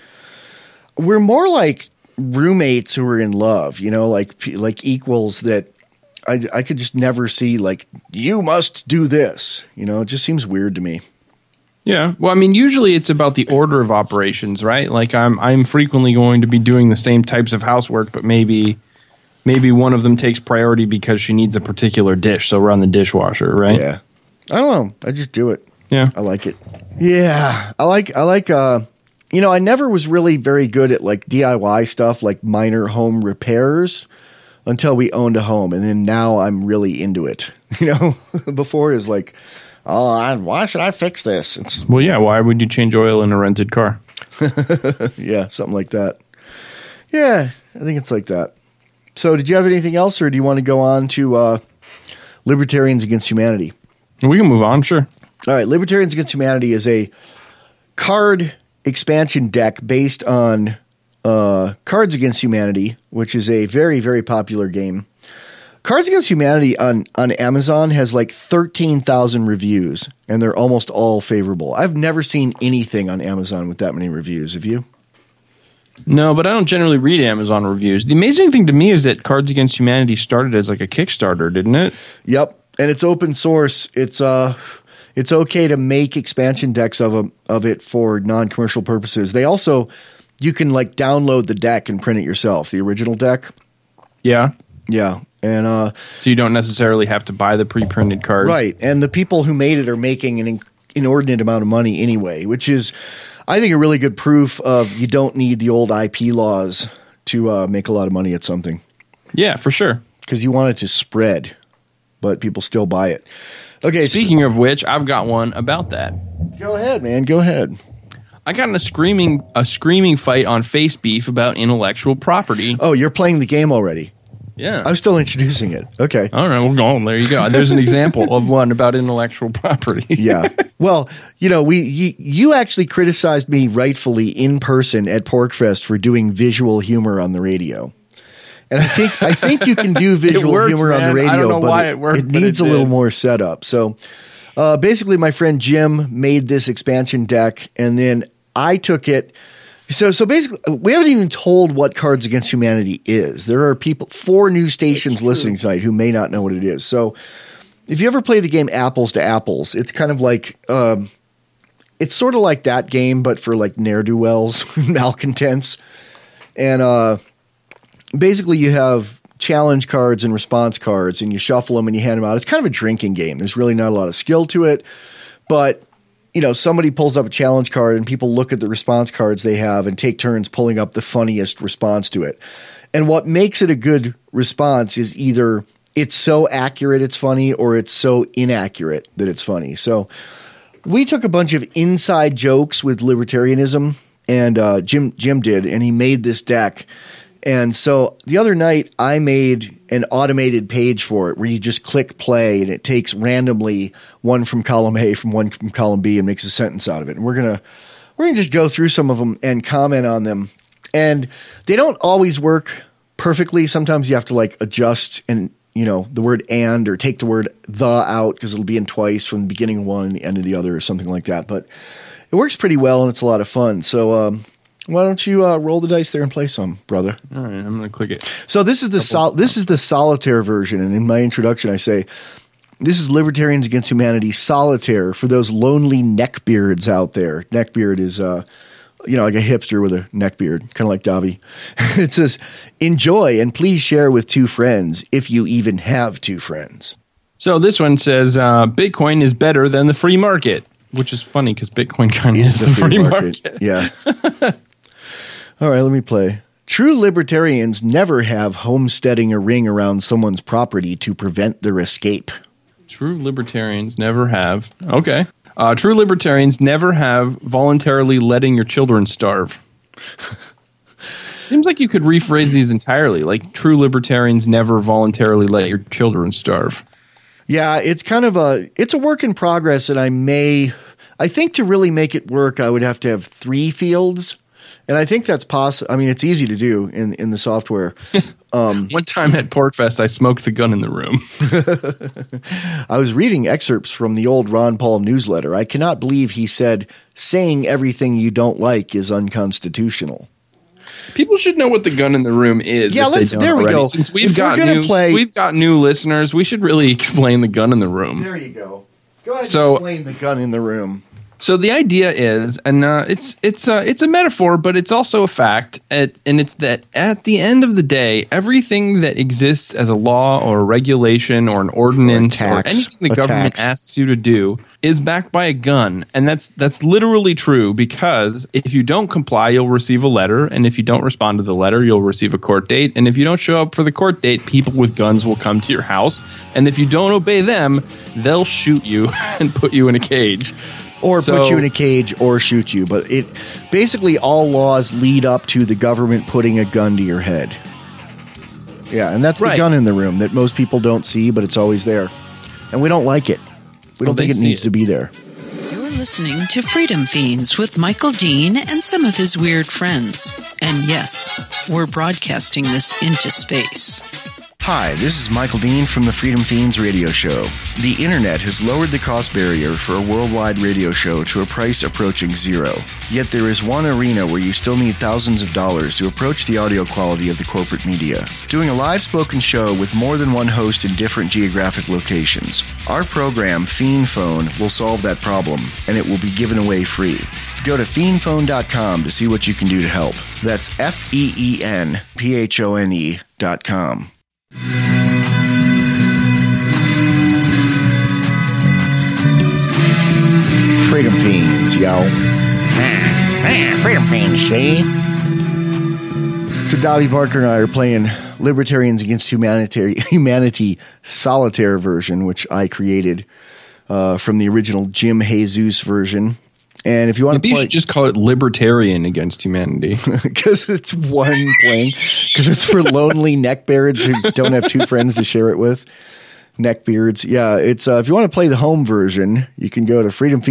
more like roommates who are in love, like equals that I could just never see like, you must do this, it just seems weird to me. Yeah. Well, I mean, usually it's about the order of operations, right? Like I'm frequently going to be doing the same types of housework, but maybe one of them takes priority because she needs a particular dish. So run the dishwasher, right? Yeah. I don't know. I just do it. Yeah. I like it. Yeah. I like I never was really very good at like DIY stuff, like minor home repairs until we owned a home. And then now I'm really into it. Before it was like, why should I fix this? Well, yeah. Why would you change oil in a rented car? Yeah. Something like that. Yeah. I think it's like that. So did you have anything else or do you want to go on to Libertarians Against Humanity? We can move on. Sure. All right. Libertarians Against Humanity is a card expansion deck based on Cards Against Humanity, which is a very, very popular game. Cards Against Humanity on Amazon has like 13,000 reviews, and they're almost all favorable. I've never seen anything on Amazon with that many reviews. Have you? No, but I don't generally read Amazon reviews. The amazing thing to me is that Cards Against Humanity started as like a Kickstarter, didn't it? Yep, and it's open source. It's okay to make expansion decks of it for non-commercial purposes. They also, you can like download the deck and print it yourself, the original deck. Yeah. Yeah. And so you don't necessarily have to buy the pre-printed cards. Right. And the people who made it are making an inordinate amount of money anyway, which is, I think, a really good proof of you don't need the old IP laws to make a lot of money at something. Yeah, for sure. because you want it to spread, but people still buy it. Okay. Speaking of which, I've got one about that. Go ahead, man. Go ahead. I got in a screaming fight on Face Beef about intellectual property. Oh, you're playing the game already. Yeah. I'm still introducing it. Okay. All right, we're going. There you go. There's an example of one about intellectual property. Yeah. Well, you actually criticized me rightfully in person at PorkFest for doing visual humor on the radio. And I think you can do visual humor on the radio, I don't know but why it worked, it needs a little more setup. So basically my friend Jim made this expansion deck, and then I took it. So basically, we haven't even told what Cards Against Humanity is. There are 4 new stations listening tonight who may not know what it is. So if you ever play the game Apples to Apples, it's kind of like it's sort of like that game, but for like ne'er-do-wells, malcontents. And basically you have challenge cards and response cards, and you shuffle them and you hand them out. It's kind of a drinking game. There's really not a lot of skill to it, but somebody pulls up a challenge card and people look at the response cards they have and take turns pulling up the funniest response to it. And what makes it a good response is either it's so accurate it's funny, or it's so inaccurate that it's funny. So we took a bunch of inside jokes with libertarianism, and Jim did, and he made this deck. And so the other night I made an automated page for it where you just click play and it takes randomly one from column A from one from column B and makes a sentence out of it. And we're going to just go through some of them and comment on them. And they don't always work perfectly. Sometimes you have to like adjust and, the word and, or take the word the out because it'll be in twice from the beginning of one and the end of the other or something like that. But it works pretty well and it's a lot of fun. So, why don't you roll the dice there and play some, brother? All right, I'm going to click it. So this is the solitaire version, and in my introduction I say this is Libertarians Against Humanity Solitaire for those lonely neckbeards out there. Neckbeard is like a hipster with a neckbeard, kind of like Davi. It says, enjoy and please share with 2 friends if you even have 2 friends. So this one says Bitcoin is better than the free market, which is funny because Bitcoin kind of is the free market. Yeah. All right, let me play. True libertarians never have homesteading a ring around someone's property to prevent their escape. True libertarians never have. Okay. True libertarians never have voluntarily letting your children starve. Seems like you could rephrase these entirely. Like true libertarians never voluntarily let your children starve. Yeah, it's kind of it's a work in progress, and I think to really make it work, I would have to have 3 fields. And I think that's possible. I mean, it's easy to do in the software. One time at PorkFest, I smoked the gun in the room. I was reading excerpts from the old Ron Paul newsletter. I cannot believe he said, saying everything you don't like is unconstitutional. People should know what the gun in the room is. Yeah, there we go. Since we've got new listeners, we should really explain the gun in the room. There you go. Go ahead and explain the gun in the room. So the idea is, and it's a metaphor, but it's also a fact, and it's that at the end of the day, everything that exists as a law or a regulation or an ordinance or anything the government asks you to do is backed by a gun, and that's literally true, because if you don't comply, you'll receive a letter, and if you don't respond to the letter, you'll receive a court date, and if you don't show up for the court date, people with guns will come to your house, and if you don't obey them, they'll shoot you and put you in a cage. Or put you in a cage or shoot you. But it basically all laws lead up to the government putting a gun to your head. Yeah, and that's the gun in the room that most people don't see, but it's always there. And we don't like it. We don't think it needs to be there. You're listening to Freedom Fiends with Michael Dean and some of his weird friends. And yes, we're broadcasting this into space. Hi, this is Michael Dean from the Freedom Fiends radio show. The internet has lowered the cost barrier for a worldwide radio show to a price approaching zero. Yet there is one arena where you still need thousands of dollars to approach the audio quality of the corporate media. Doing a live spoken show with more than one host in different geographic locations. Our program, Fiend Phone, will solve that problem, and it will be given away free. Go to fiendphone.com to see what you can do to help. That's FEENPHONE.com. Freedom Fiends, yo. Freedom Fiends, see? So Davi Barker and I are playing Libertarians Against Humanity Solitaire version, which I created from the original Jim Jesus version. And if you want to play, you should just call it Libertarian Against Humanity, because it's one plane. Because it's for lonely neckbeards who don't have two friends to share it with. Neckbeards. Yeah, it's if you want to play the home version, you can go to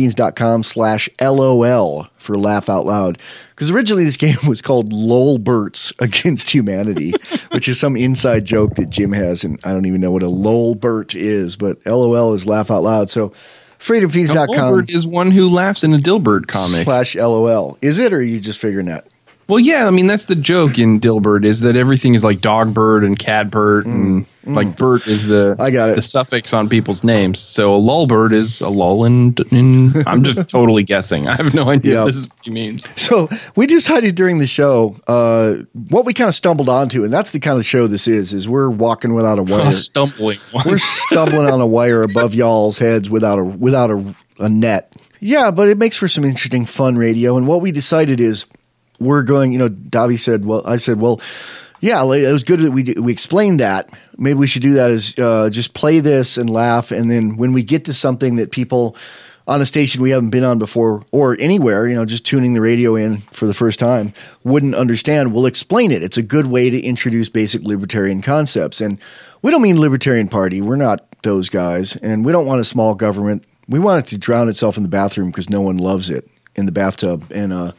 freedomfiends.com/LOL for laugh out loud. Because originally this game was called Lolberts Against Humanity, which is some inside joke that Jim has, and I don't even know what a Lolbert is, but LOL is laugh out loud. So freedomfiends.com. Lolbert is one who laughs in a Dilbert comic. /LOL. Is it, or are you just figuring that? Well, yeah, I mean, that's the joke in Dilbert, is that everything is like Dogbert and Catbert, and like Bert is the suffix on people's names. So a Lolbert is a lull in I'm just totally guessing. I have no idea what this is what he means. So we decided during the show what we kind of stumbled onto, and that's the kind of show this is we're walking without a wire. We're stumbling on a wire above y'all's heads without a net. Yeah, but it makes for some interesting, fun radio. And what we decided is, we're going, Davi said, I said, yeah, it was good that we explained that. Maybe we should do that as just play this and laugh. And then when we get to something that people on a station we haven't been on before or anywhere, just tuning the radio in for the first time, wouldn't understand, we'll explain it. It's a good way to introduce basic libertarian concepts. And we don't mean Libertarian Party. We're not those guys. And we don't want a small government. We want it to drown itself in the bathroom because no one loves it in the bathtub.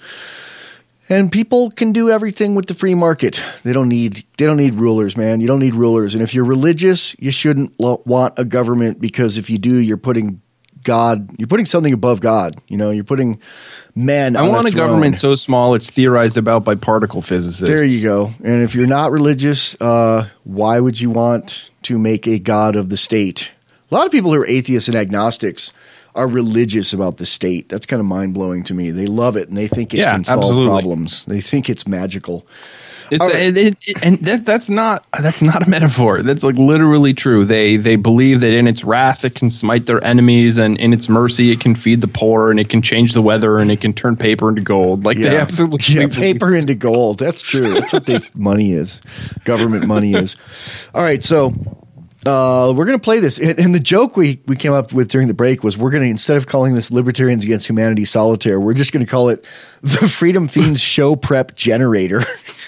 And people can do everything with the free market. They don't need rulers, man. You don't need rulers. And if you're religious, you shouldn't want a government, because if you do, you're putting something above God. You're putting men on a throne. I want a government so small it's theorized about by particle physicists. There you go. And if you're not religious, why would you want to make a god of the state? A lot of people who are atheists and agnostics are religious about the state. That's kind of mind-blowing to me. They love it, and they think it can solve problems. They think it's magical. That's not a metaphor. That's like literally true. They believe that in its wrath it can smite their enemies, and in its mercy it can feed the poor, and it can change the weather, and it can turn paper into gold. They absolutely paper into gold. That's true. That's what money is. Government money is. All right, so we're going to play this. And the joke we came up with during the break was, we're going to, instead of calling this Libertarians Against Humanity Solitaire, we're just going to call it the Freedom Fiends Show Prep Generator.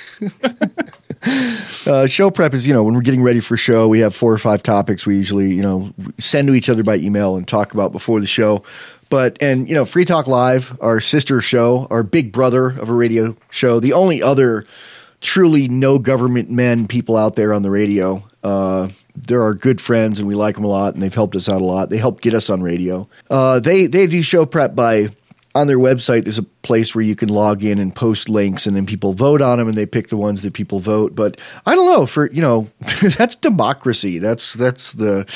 Show prep is, when we're getting ready for show, we have 4 or 5 topics we usually, send to each other by email and talk about before the show. And Free Talk Live, our sister show, our big brother of a radio show, the only other truly no government men people out there on the radio. They're our good friends, and we like them a lot, and they've helped us out a lot. They helped get us on radio. They do show prep on their website. There's a place where you can log in and post links, and then people vote on them, and they pick the ones that people vote. But I don't know, that's democracy. That's I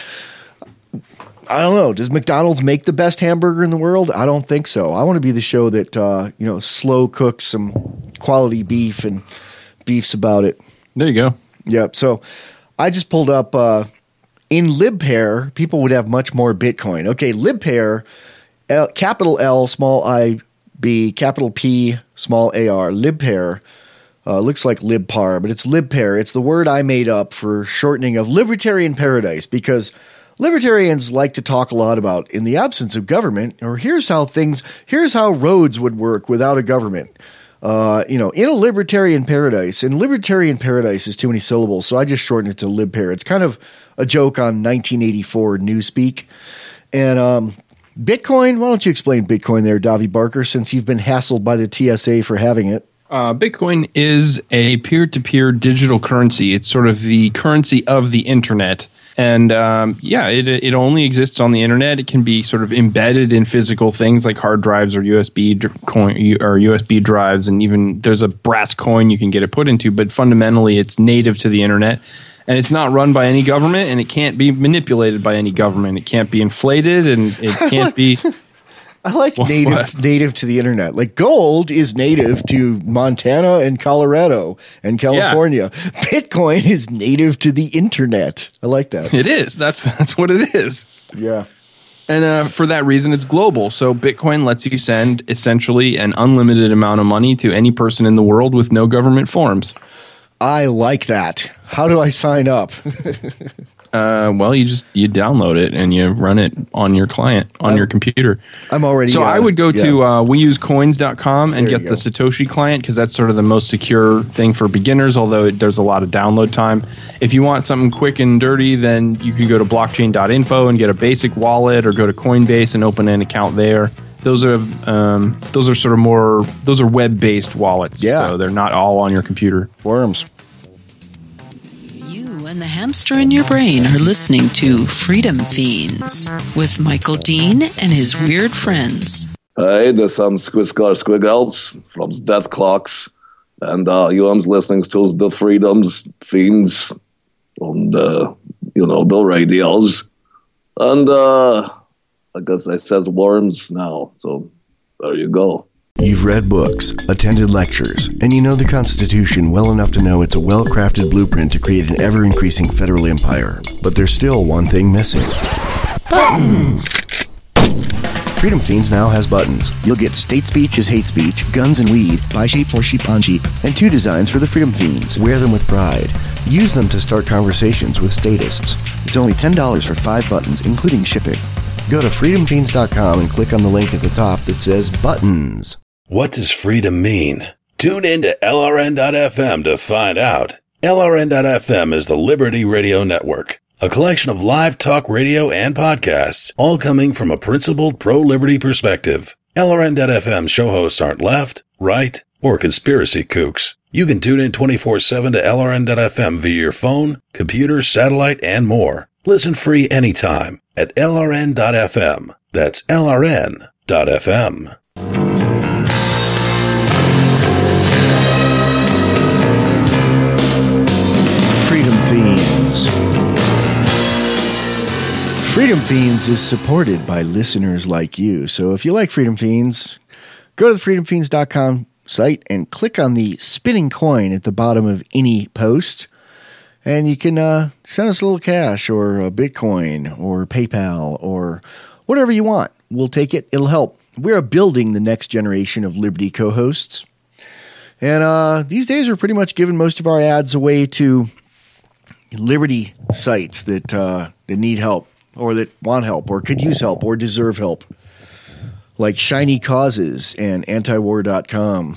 don't know. Does McDonald's make the best hamburger in the world? I don't think so. I want to be the show that, slow cooks some quality beef and beefs about it. There you go. Yep. So I just pulled up in LibPair, people would have much more Bitcoin. Okay, LibPair, capital L, small I, B, capital P, small AR, LibPair. Looks like LibPar, but it's LibPair. It's the word I made up for shortening of Libertarian Paradise, because libertarians like to talk a lot about, in the absence of government, or here's how roads would work without a government. In a libertarian paradise, and libertarian paradise is too many syllables, so I just shortened it to LibPair. It's kind of a joke on 1984 Newspeak. And Bitcoin, why don't you explain Bitcoin there, Davi Barker, since you've been hassled by the TSA for having it? Bitcoin is a peer-to-peer digital currency. It's sort of the currency of the internet. And it only exists on the internet. It can be sort of embedded in physical things like hard drives or USB drives, and even there's a brass coin you can get it put into. But fundamentally, it's native to the internet, and it's not run by any government, and it can't be manipulated by any government. It can't be inflated, and it can't be. I like native to the internet. Like gold is native to Montana and Colorado and California. Yeah. Bitcoin is native to the internet. I like that. It is. That's what it is. Yeah. And for that reason, it's global. So Bitcoin lets you send essentially an unlimited amount of money to any person in the world with no government forms. I like that. How do I sign up? Well, you download it and you run it on your client, on your computer. I'm already. So I would go to weusecoins.com and get the Satoshi client, because that's sort of the most secure thing for beginners, although there's a lot of download time. If you want something quick and dirty, then you can go to blockchain.info and get a basic wallet, or go to Coinbase and open an account there. Those are sort of more, those are web-based wallets. Yeah. So they're not all on your computer. Worms. You and the hamster in your brain are listening to Freedom Fiends with Michael Dean and his weird friends. Hey, there's some Squiggles from Death Clocks, and you are listening to the Freedom Fiends on the radios, and I guess it says Worms now, so there you go. You've read books, attended lectures, and you know the Constitution well enough to know it's a well-crafted blueprint to create an ever-increasing federal empire. But there's still one thing missing. Buttons! Freedom Fiends now has buttons. You'll get state speech is hate speech, guns and weed, buy sheep for sheep on sheep, and 2 designs for the Freedom Fiends. Wear them with pride. Use them to start conversations with statists. It's only $10 for 5 buttons, including shipping. Go to freedomfiends.com and click on the link at the top that says Buttons. What does freedom mean? Tune in to LRN.FM to find out. LRN.FM is the Liberty Radio Network, a collection of live talk radio and podcasts, all coming from a principled pro-liberty perspective. LRN.FM show hosts aren't left, right, or conspiracy kooks. You can tune in 24/7 to LRN.FM via your phone, computer, satellite, and more. Listen free anytime at LRN.FM. That's LRN.FM. Freedom Fiends. Freedom Fiends is supported by listeners like you. So if you like Freedom Fiends, go to the freedomfiends.com site and click on the spinning coin at the bottom of any post. And you can send us a little cash or a Bitcoin or PayPal or whatever you want. We'll take it. It'll help. We're building the next generation of Liberty co-hosts. And these days we're pretty much giving most of our ads away to Liberty sites that need help, or that want help, or could use help, or deserve help, like Shiny Causes and antiwar.com.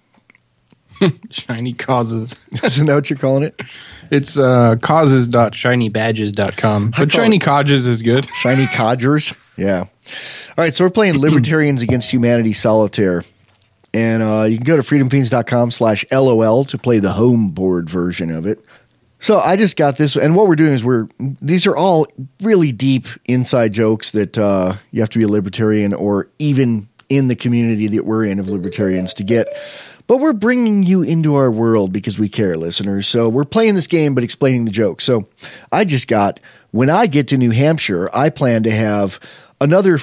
Shiny Causes. Isn't that what you're calling it? It's causes.shinybadges.com. But Shiny Codgers is good. Shiny Codgers? Yeah. All right, so we're playing Libertarians Against Humanity Solitaire. And you can go to freedomfiends.com/LOL to play the home board version of it. So I just got this, and what we're doing is these are all really deep inside jokes that you have to be a libertarian or even in the community that we're in of libertarians to get. But we're bringing you into our world because we care, listeners. So we're playing this game but explaining the joke. So I just got, when I get to New Hampshire, I plan to have another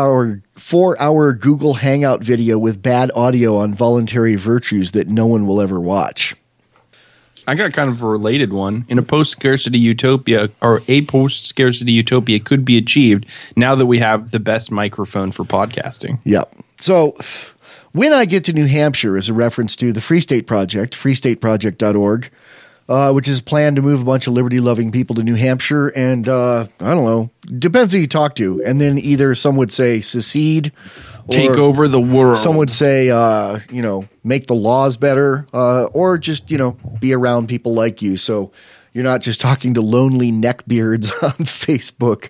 4-hour Google Hangout video with bad audio on voluntary virtues that no one will ever watch. I got kind of a related one. In a post-scarcity utopia, or a post-scarcity utopia could be achieved now that we have the best microphone for podcasting. Yep. So when I get to New Hampshire is a reference to the Free State Project, freestateproject.org, which is a plan to move a bunch of liberty-loving people to New Hampshire. And I don't know, depends who you talk to. And then either some would say secede, take over the world. Some would say, make the laws better, or just, be around people like you. So you're not just talking to lonely neckbeards on Facebook.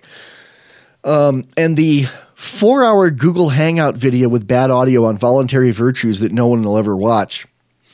And the 4-hour Google Hangout video with bad audio on voluntary virtues that no one will ever watch.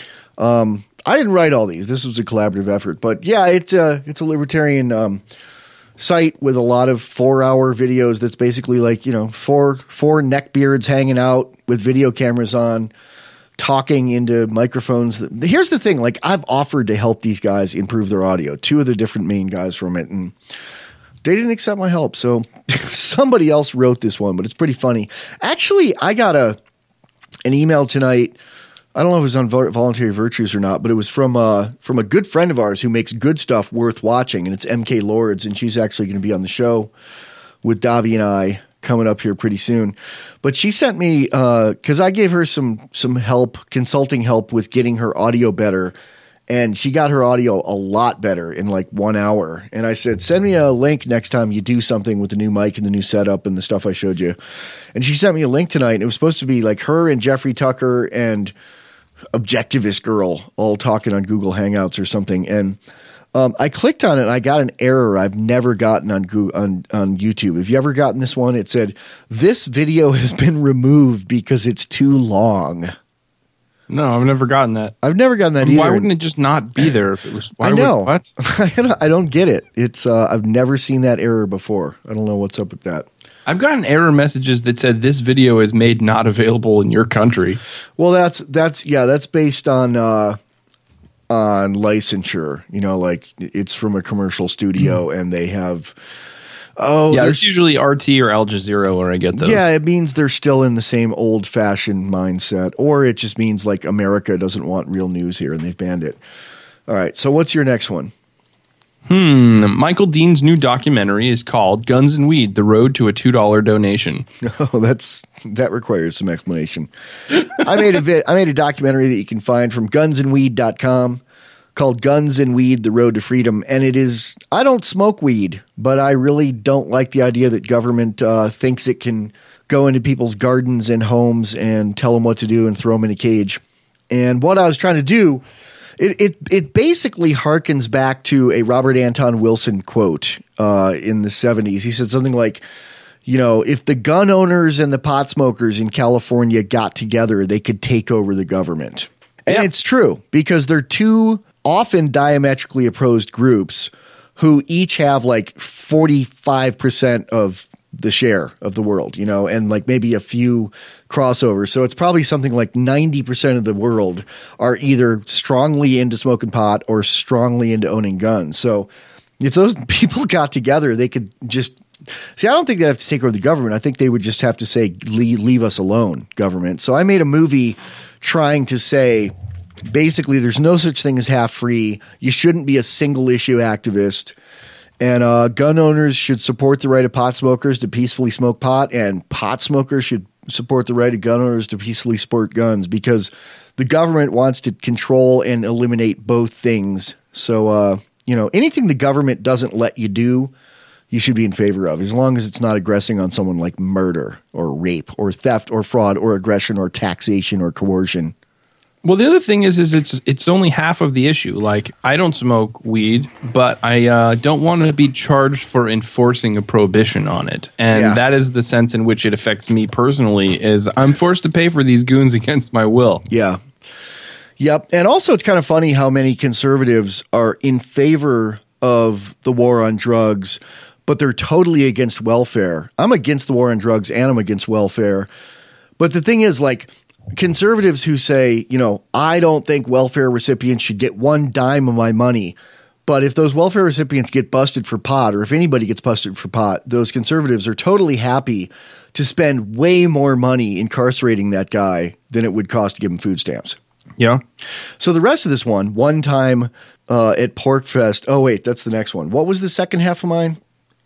I didn't write all these. This was a collaborative effort. But yeah, it's a libertarian site with a lot of 4-hour videos that's basically like, four neckbeards hanging out with video cameras on, talking into microphones. Here's the thing. Like, I've offered to help these guys improve their audio. 2 of the different main guys from it. And they didn't accept my help. So somebody else wrote this one, but it's pretty funny. Actually, I got an email tonight. I don't know if it was on Voluntary Virtues or not, but it was from a good friend of ours who makes good stuff worth watching, and it's MK Lords, and she's actually going to be on the show with Davi and I coming up here pretty soon. But she sent me because I gave her some help, consulting help with getting her audio better, And she got her audio a lot better in like 1 hour. And I said, send me a link next time you do something with the new mic and the new setup and the stuff I showed you. And she sent me a link tonight. And it was supposed to be like her and Jeffrey Tucker and Objectivist Girl all talking on Google Hangouts or something. And I clicked on it and I got an error I've never gotten on YouTube. Have you ever gotten this one? It said, this video has been removed because it's too long. No, I've never gotten that. I've never gotten that either. Why wouldn't it just not be there if it was? I know. What? I don't get it. It's I've never seen that error before. I don't know what's up with that. I've gotten error messages that said this video is made not available in your country. Well, that's based on licensure. You know, like it's from a commercial studio and they have. Oh, yeah, it's usually RT or Al Jazeera where I get those. Yeah, it means they're still in the same old-fashioned mindset, or it just means like America doesn't want real news here and they've banned it. All right, so what's your next one? Michael Dean's new documentary is called Guns and Weed: The Road to a $2 Donation. Oh, that requires some explanation. I made a documentary that you can find from gunsandweed.com. called Guns and Weed, The Road to Freedom. And it is, I don't smoke weed, but I really don't like the idea that government thinks it can go into people's gardens and homes and tell them what to do and throw them in a cage. And what I was trying to do, it basically harkens back to a Robert Anton Wilson quote in the 70s. He said something like, you know, if the gun owners and the pot smokers in California got together, they could take over the government. And It's true because they're two often diametrically opposed groups who each have like 45% of the share of the world, you know, and like maybe a few crossovers. So it's probably something like 90% of the world are either strongly into smoking pot or strongly into owning guns. So if those people got together, they could just see, I don't think they have to take over the government. I think they would just have to say, leave us alone, government. So I made a movie trying to say, basically, there's no such thing as half free. You shouldn't be a single issue activist. And gun owners should support the right of pot smokers to peacefully smoke pot, and pot smokers should support the right of gun owners to peacefully sport guns because the government wants to control and eliminate both things. So, you know, anything the government doesn't let you do, you should be in favor of, as long as it's not aggressing on someone like murder or rape or theft or fraud or aggression or taxation or coercion. Well, the other thing is it's only half of the issue. Like, I don't smoke weed, but I don't want to be charged for enforcing a prohibition on it. And that is the sense in which it affects me personally, is I'm forced to pay for these goons against my will. Yeah. Yep. And also it's kind of funny how many conservatives are in favor of the war on drugs, but they're totally against welfare. I'm against the war on drugs and I'm against welfare. But the thing is, like, conservatives who say, you know, I don't think welfare recipients should get one dime of my money. But if those welfare recipients get busted for pot, or if anybody gets busted for pot, those conservatives are totally happy to spend way more money incarcerating that guy than it would cost to give him food stamps. Yeah. So the rest of this one time at PorcFest. Oh, wait, that's the next one. What was the second half of mine?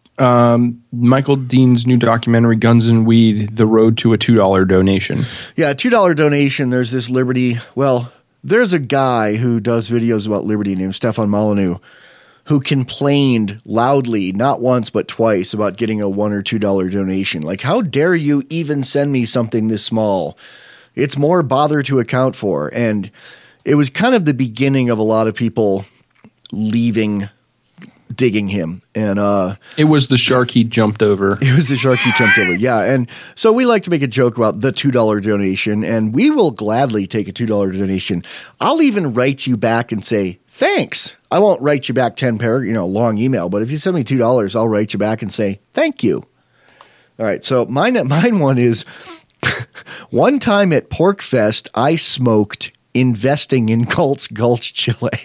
Michael Dean's new documentary, Guns and Weed, The Road to a $2 Donation. Yeah, a $2 donation. There's this liberty. Well, there's a guy who does videos about liberty named Stefan Molyneux who complained loudly, not once but twice, about getting a $1 or $2 donation. Like, how dare you even send me something this small? It's more bother to account for. And it was kind of the beginning of a lot of people digging him. And it was the shark he jumped over. It was the shark he jumped over. Yeah. And so we like to make a joke about the $2 donation, and we will gladly take a $2 donation. I'll even write you back and say, thanks. I won't write you back 10 long email, but if you send me $2, I'll write you back and say, thank you. All right. So mine one is one time at PorcFest, I smoked investing in Galt's Gulch Chile.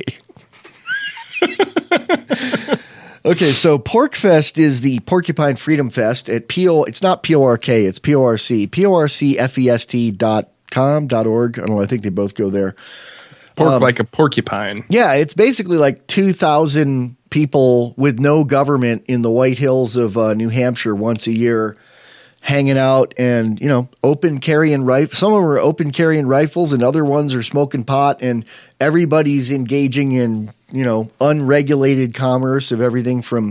Okay, so PorcFest is the Porcupine Freedom Fest at it's not PORK, it's PORC, porcfest.com.org. I don't know, I think they both go there. Pork like a porcupine. Yeah, it's basically like 2,000 people with no government in the White Hills of New Hampshire once a year hanging out and, open carrying rifles. Some of them are open carrying rifles and other ones are smoking pot, and everybody's engaging in, unregulated commerce of everything from,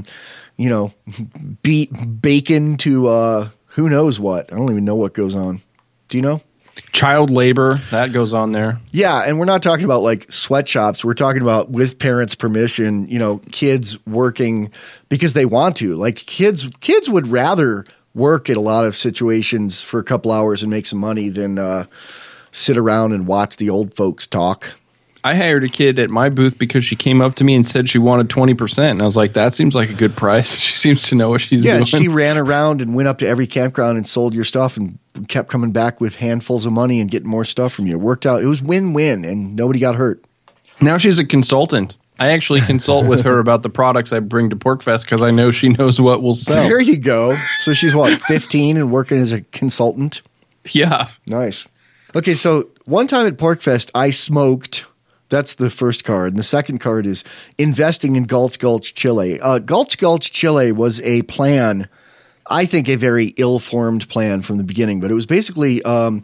bacon to who knows what. I don't even know what goes on. Do you know? Child labor, that goes on there. Yeah, and we're not talking about like sweatshops. We're talking about with parents' permission, kids working because they want to. Like kids would rather work in a lot of situations for a couple hours and make some money than sit around and watch the old folks talk. I hired a kid at my booth because she came up to me and said she wanted 20%. And I was like, that seems like a good price. She seems to know what she's doing. Yeah, she ran around and went up to every campground and sold your stuff and kept coming back with handfuls of money and getting more stuff from you. It worked out. It was win-win, and nobody got hurt. Now she's a consultant. I actually consult with her about the products I bring to PorkFest because I know she knows what will sell. There you go. So she's, 15 and working as a consultant? Yeah. Nice. Okay, so one time at PorkFest, I smoked. That's the first card. And the second card is investing in Gulch Gulch Chile. Gulch Gulch Chile was a plan, I think a very ill-formed plan from the beginning, but it was basically some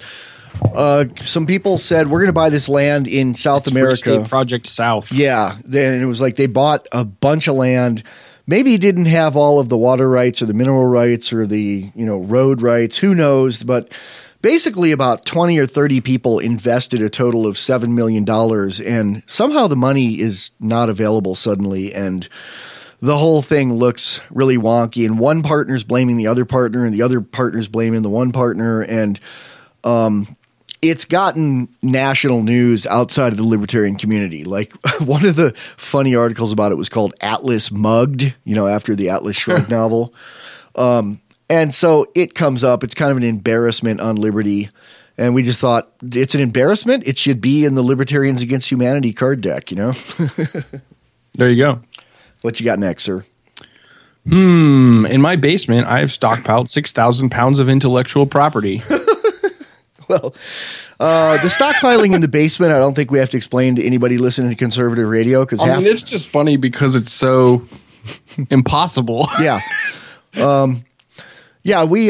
people said, we're going to buy this land in South America. Free State Project South. Yeah. Then it was like they bought a bunch of land, maybe didn't have all of the water rights or the mineral rights or the road rights. Who knows? But basically about 20 or 30 people invested a total of $7 million, and somehow the money is not available suddenly, and the whole thing looks really wonky, and one partner's blaming the other partner, and the other partner's blaming the one partner, and it's gotten national news outside of the libertarian community. Like one of the funny articles about it was called Atlas Mugged, after the Atlas Shrugged novel. And so it comes up. It's kind of an embarrassment on liberty. And we just thought it's an embarrassment. It should be in the Libertarians Against Humanity card deck, There you go. What you got next, sir? In my basement, I have stockpiled 6,000 pounds of intellectual property. Well, the stockpiling in the basement, I don't think we have to explain to anybody listening to conservative radio. Because it's just funny because it's so impossible. Yeah. Yeah, we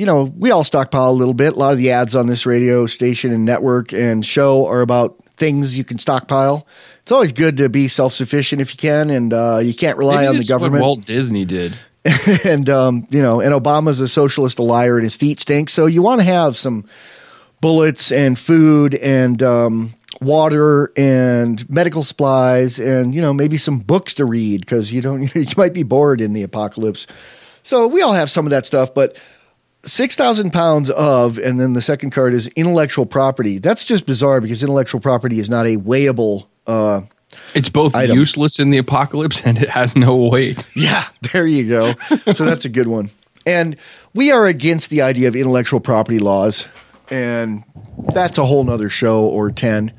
all stockpile a little bit. A lot of the ads on this radio station and network and show are about things you can stockpile. It's always good to be self-sufficient if you can, and you can't rely on the government. What Walt Disney did. And, and Obama's a socialist, a liar, and his feet stink. So you want to have some bullets and food and water and medical supplies and, maybe some books to read because you might be bored in the apocalypse. So we all have some of that stuff, but 6,000 pounds of, and then the second card is intellectual property. That's just bizarre because intellectual property is not a weighable it's both item. Useless in the apocalypse and it has no weight. Yeah, there you go. So that's a good one. And we are against the idea of intellectual property laws, and that's a whole nother show or 10.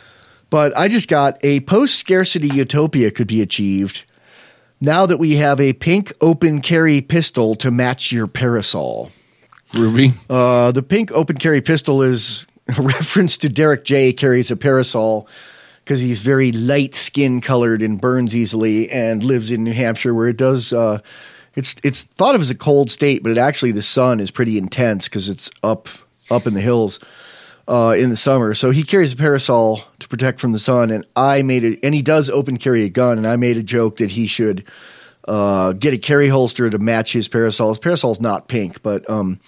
But I just got a post-scarcity utopia could be achieved now that we have a pink open carry pistol to match your parasol. Groovy. The pink open carry pistol is a reference to Derek J. carries a parasol because he's very light skin colored and burns easily and lives in New Hampshire where it does it's thought of as a cold state, but it actually the sun is pretty intense because it's up in the hills in the summer. So he carries a parasol to protect from the sun, and and he does open carry a gun, and I made a joke that he should get a carry holster to match his parasol. His parasol's not pink, but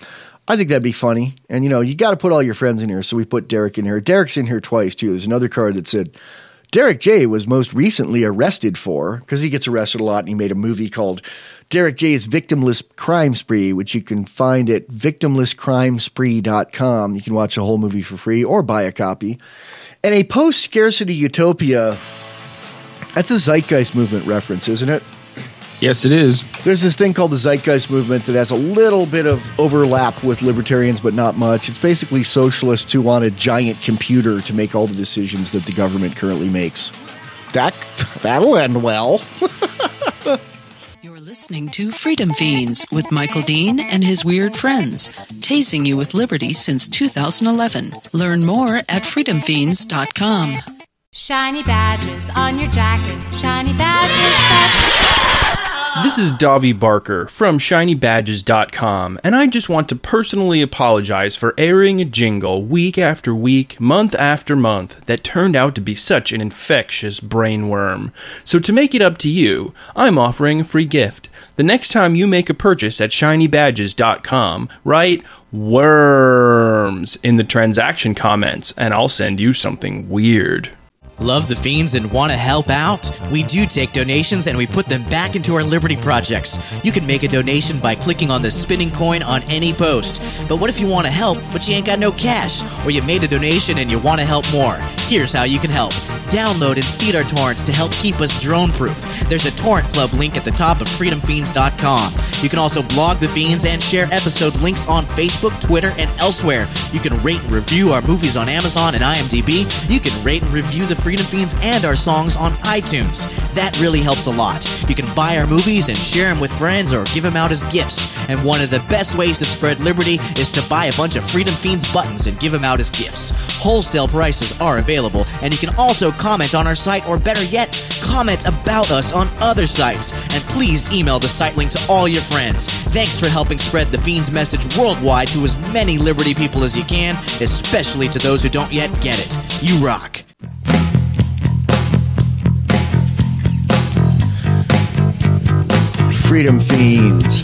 I think that'd be funny. And, you got to put all your friends in here, so we put Derek in here. Derek's in here twice, too. There's another card that said Derek J. was most recently arrested for, because he gets arrested a lot, and he made a movie called Derek J.'s Victimless Crime Spree, which you can find at victimlesscrimespree.com. You can watch the whole movie for free or buy a copy. And a post-scarcity utopia, that's a Zeitgeist movement reference, isn't it? Yes, it is. There's this thing called the Zeitgeist movement that has a little bit of overlap with libertarians, but not much. It's basically socialists who want a giant computer to make all the decisions that the government currently makes. That'll end well. You're listening to Freedom Fiends with Michael Dean and his weird friends, tasing you with liberty since 2011. Learn more at freedomfiends.com. Shiny badges on your jacket, shiny badges. This is Davi Barker from ShinyBadges.com, and I just want to personally apologize for airing a jingle week after week, month after month, that turned out to be such an infectious brainworm. So to make it up to you, I'm offering a free gift. The next time you make a purchase at ShinyBadges.com, write worms in the transaction comments, and I'll send you something weird. Love the Fiends and want to help out? We do take donations and we put them back into our Liberty projects. You can make a donation by clicking on the spinning coin on any post. But what if you want to help, but you ain't got no cash? Or you made a donation and you want to help more? Here's how you can help. Download and seed our torrents to help keep us drone-proof. There's a torrent club link at the top of freedomfiends.com. You can also blog The Fiends and share episode links on Facebook, Twitter, and elsewhere. You can rate and review our movies on Amazon and IMDb. You can rate and review the Freedom Fiends and our songs on iTunes. That really helps a lot. You can buy our movies and share them with friends or give them out as gifts. And one of the best ways to spread liberty is to buy a bunch of Freedom Fiends buttons and give them out as gifts. Wholesale prices are available, and you can also comment on our site, or better yet, comment about us on other sites. And please email the site link to all your friends. Thanks for helping spread the Fiends message worldwide to as many liberty people as you can, especially to those who don't yet get it. You rock. Freedom Fiends.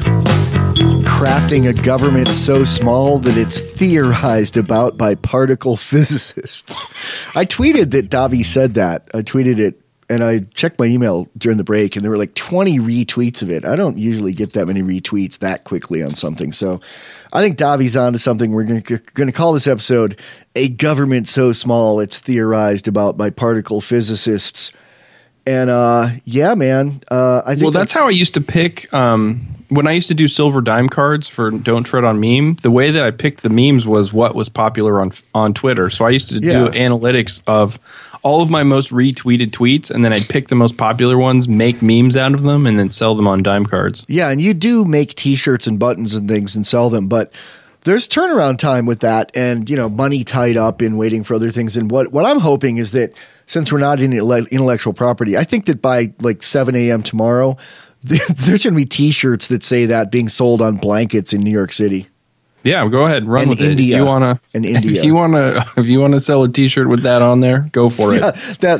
Crafting a government so small that it's theorized about by particle physicists. I tweeted that Davi said that. I tweeted it, and I checked my email during the break, and there were like 20 retweets of it. I don't usually get that many retweets that quickly on something. So I think Davi's onto something. We're going to call this episode A Government So Small It's Theorized About by Particle Physicists. And yeah, man. I think that's how I used to pick when I used to do silver dime cards for Don't Tread on Meme. The way that I picked the memes was what was popular on Twitter. So I used to do analytics of all of my most retweeted tweets, and then I'd pick the most popular ones, make memes out of them, and then sell them on dime cards. Yeah, and you do make T-shirts and buttons and things and sell them, but there's turnaround time with that, and money tied up in waiting for other things. And what I'm hoping is that since we're not in intellectual property, I think that by like 7 a.m. tomorrow, there's going to be T-shirts that say that being sold on blankets in New York City. Yeah, go ahead, run with India, it. If you want to sell a T-shirt with that on there, go for it.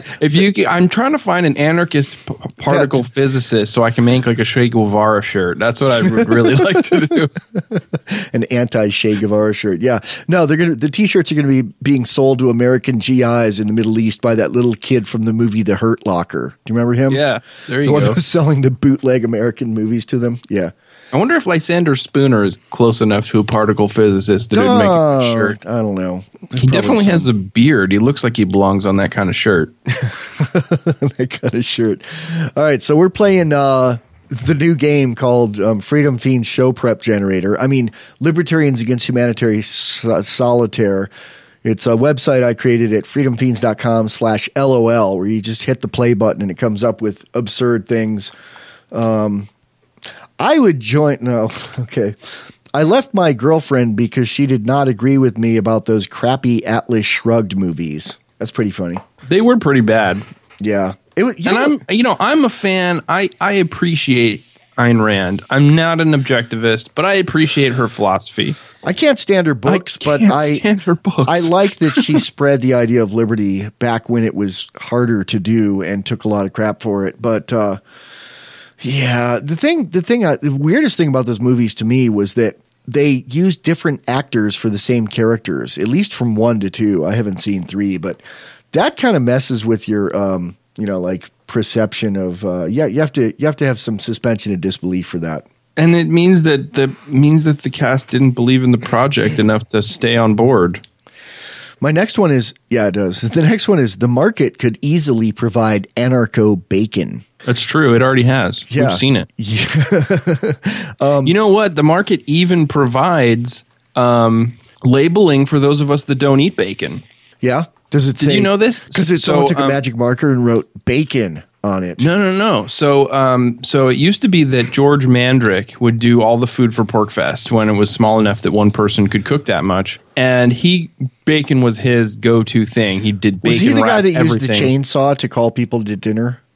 I'm trying to find an anarchist particle physicist so I can make like a Che Guevara shirt. That's what I would really like to do. An anti-Che Guevara shirt. Yeah, no, the T-shirts are going to be being sold to American GIs in the Middle East by that little kid from the movie The Hurt Locker. Do you remember him? Yeah, there you go. The one that was selling the bootleg American movies to them. Yeah. I wonder if Lysander Spooner is close enough to a particle physicist that it'd make a shirt. I don't know. He definitely has a beard. He looks like he belongs on that kind of shirt. That kind of shirt. All right, so we're playing the new game called Freedom Fiends Show Prep Generator. I mean, Libertarians Against Humanitarian Solitaire. It's a website I created at freedomfiends.com/LOL, where you just hit the play button and it comes up with absurd things. I would join. No, okay. I left my girlfriend because she did not agree with me about those crappy Atlas Shrugged movies. That's pretty funny. They were pretty bad. Yeah. I'm a fan. I appreciate Ayn Rand. I'm not an objectivist, but I appreciate her philosophy. I can't stand her books, but I like that she spread the idea of liberty back when it was harder to do and took a lot of crap for it. But yeah, the weirdest thing about those movies to me was that they used different actors for the same characters, at least from 1 to 2. I haven't seen 3, but that kind of messes with your, like perception of, you have to have some suspension of disbelief for that. And it means that the cast didn't believe in the project enough to stay on board. My next one is, it does. The next one is the market could easily provide anarcho bacon. That's true. It already has. Yeah. We've seen it. Yeah. You know what? The market even provides labeling for those of us that don't eat bacon. Yeah. Does it say? Did you know this? Because someone took a magic marker and wrote bacon on it. No. So it used to be that George Mandrick would do all the food for Porkfest when it was small enough that one person could cook that much. And bacon was his go-to thing. He did bacon. Was he the guy that everything. used the chainsaw to call people to dinner?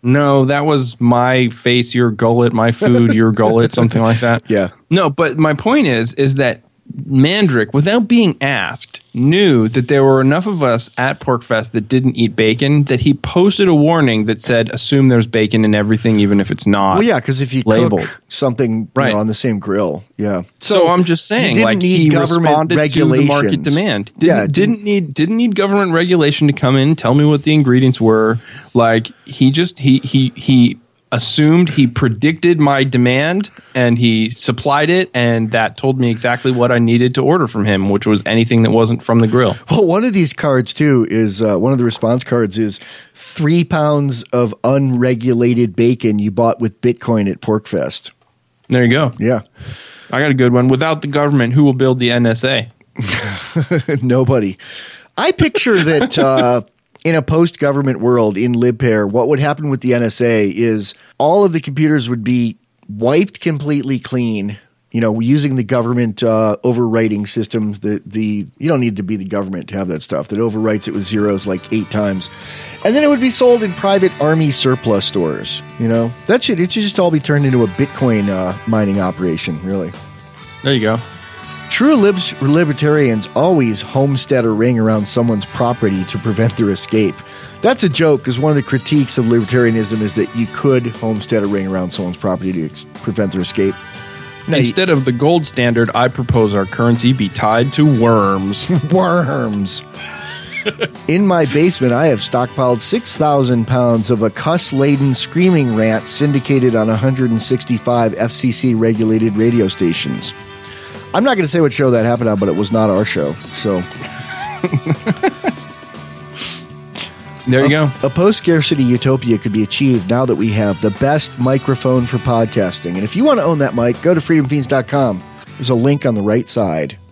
No, that was my face, your gullet, my food, your gullet, something like that. Yeah. No, but my point is that Mandrick, without being asked, knew that there were enough of us at PorkFest that didn't eat bacon that he posted a warning that said, assume there's bacon in everything, even if it's not. Well, yeah, because if you labeled. cook something on the same grill, yeah. So I'm just saying, like, he responded to the market demand. Didn't need government regulation to come in, tell me what the ingredients were. Like, he assumed, he predicted my demand, and he supplied it, and that told me exactly what I needed to order from him, which was anything that wasn't from the grill. Well, one of these cards, too, is one of the response cards is 3 pounds of unregulated bacon you bought with Bitcoin at PorkFest. There you go. Yeah. I got a good one. Without the government, who will build the NSA? Nobody. I picture that in a post-government world in LibPair, what would happen with the NSA is all of the computers would be wiped completely clean, using the government overwriting systems. You don't need to be the government to have that stuff. That overwrites it with zeros like 8 times. And then it would be sold in private army surplus stores. It should just all be turned into a Bitcoin mining operation, really. There you go. True libertarians always homestead a ring around someone's property to prevent their escape. That's a joke, because one of the critiques of libertarianism is that you could homestead a ring around someone's property to prevent their escape. Now, instead of the gold standard, I propose our currency be tied to worms. Worms. In my basement, I have stockpiled 6,000 pounds of a cuss-laden screaming rant syndicated on 165 FCC-regulated radio stations. I'm not going to say what show that happened on, but it was not our show. So there you go. A post-scarcity utopia could be achieved now that we have the best microphone for podcasting. And if you want to own that mic, go to freedomfiends.com. There's a link on the right side.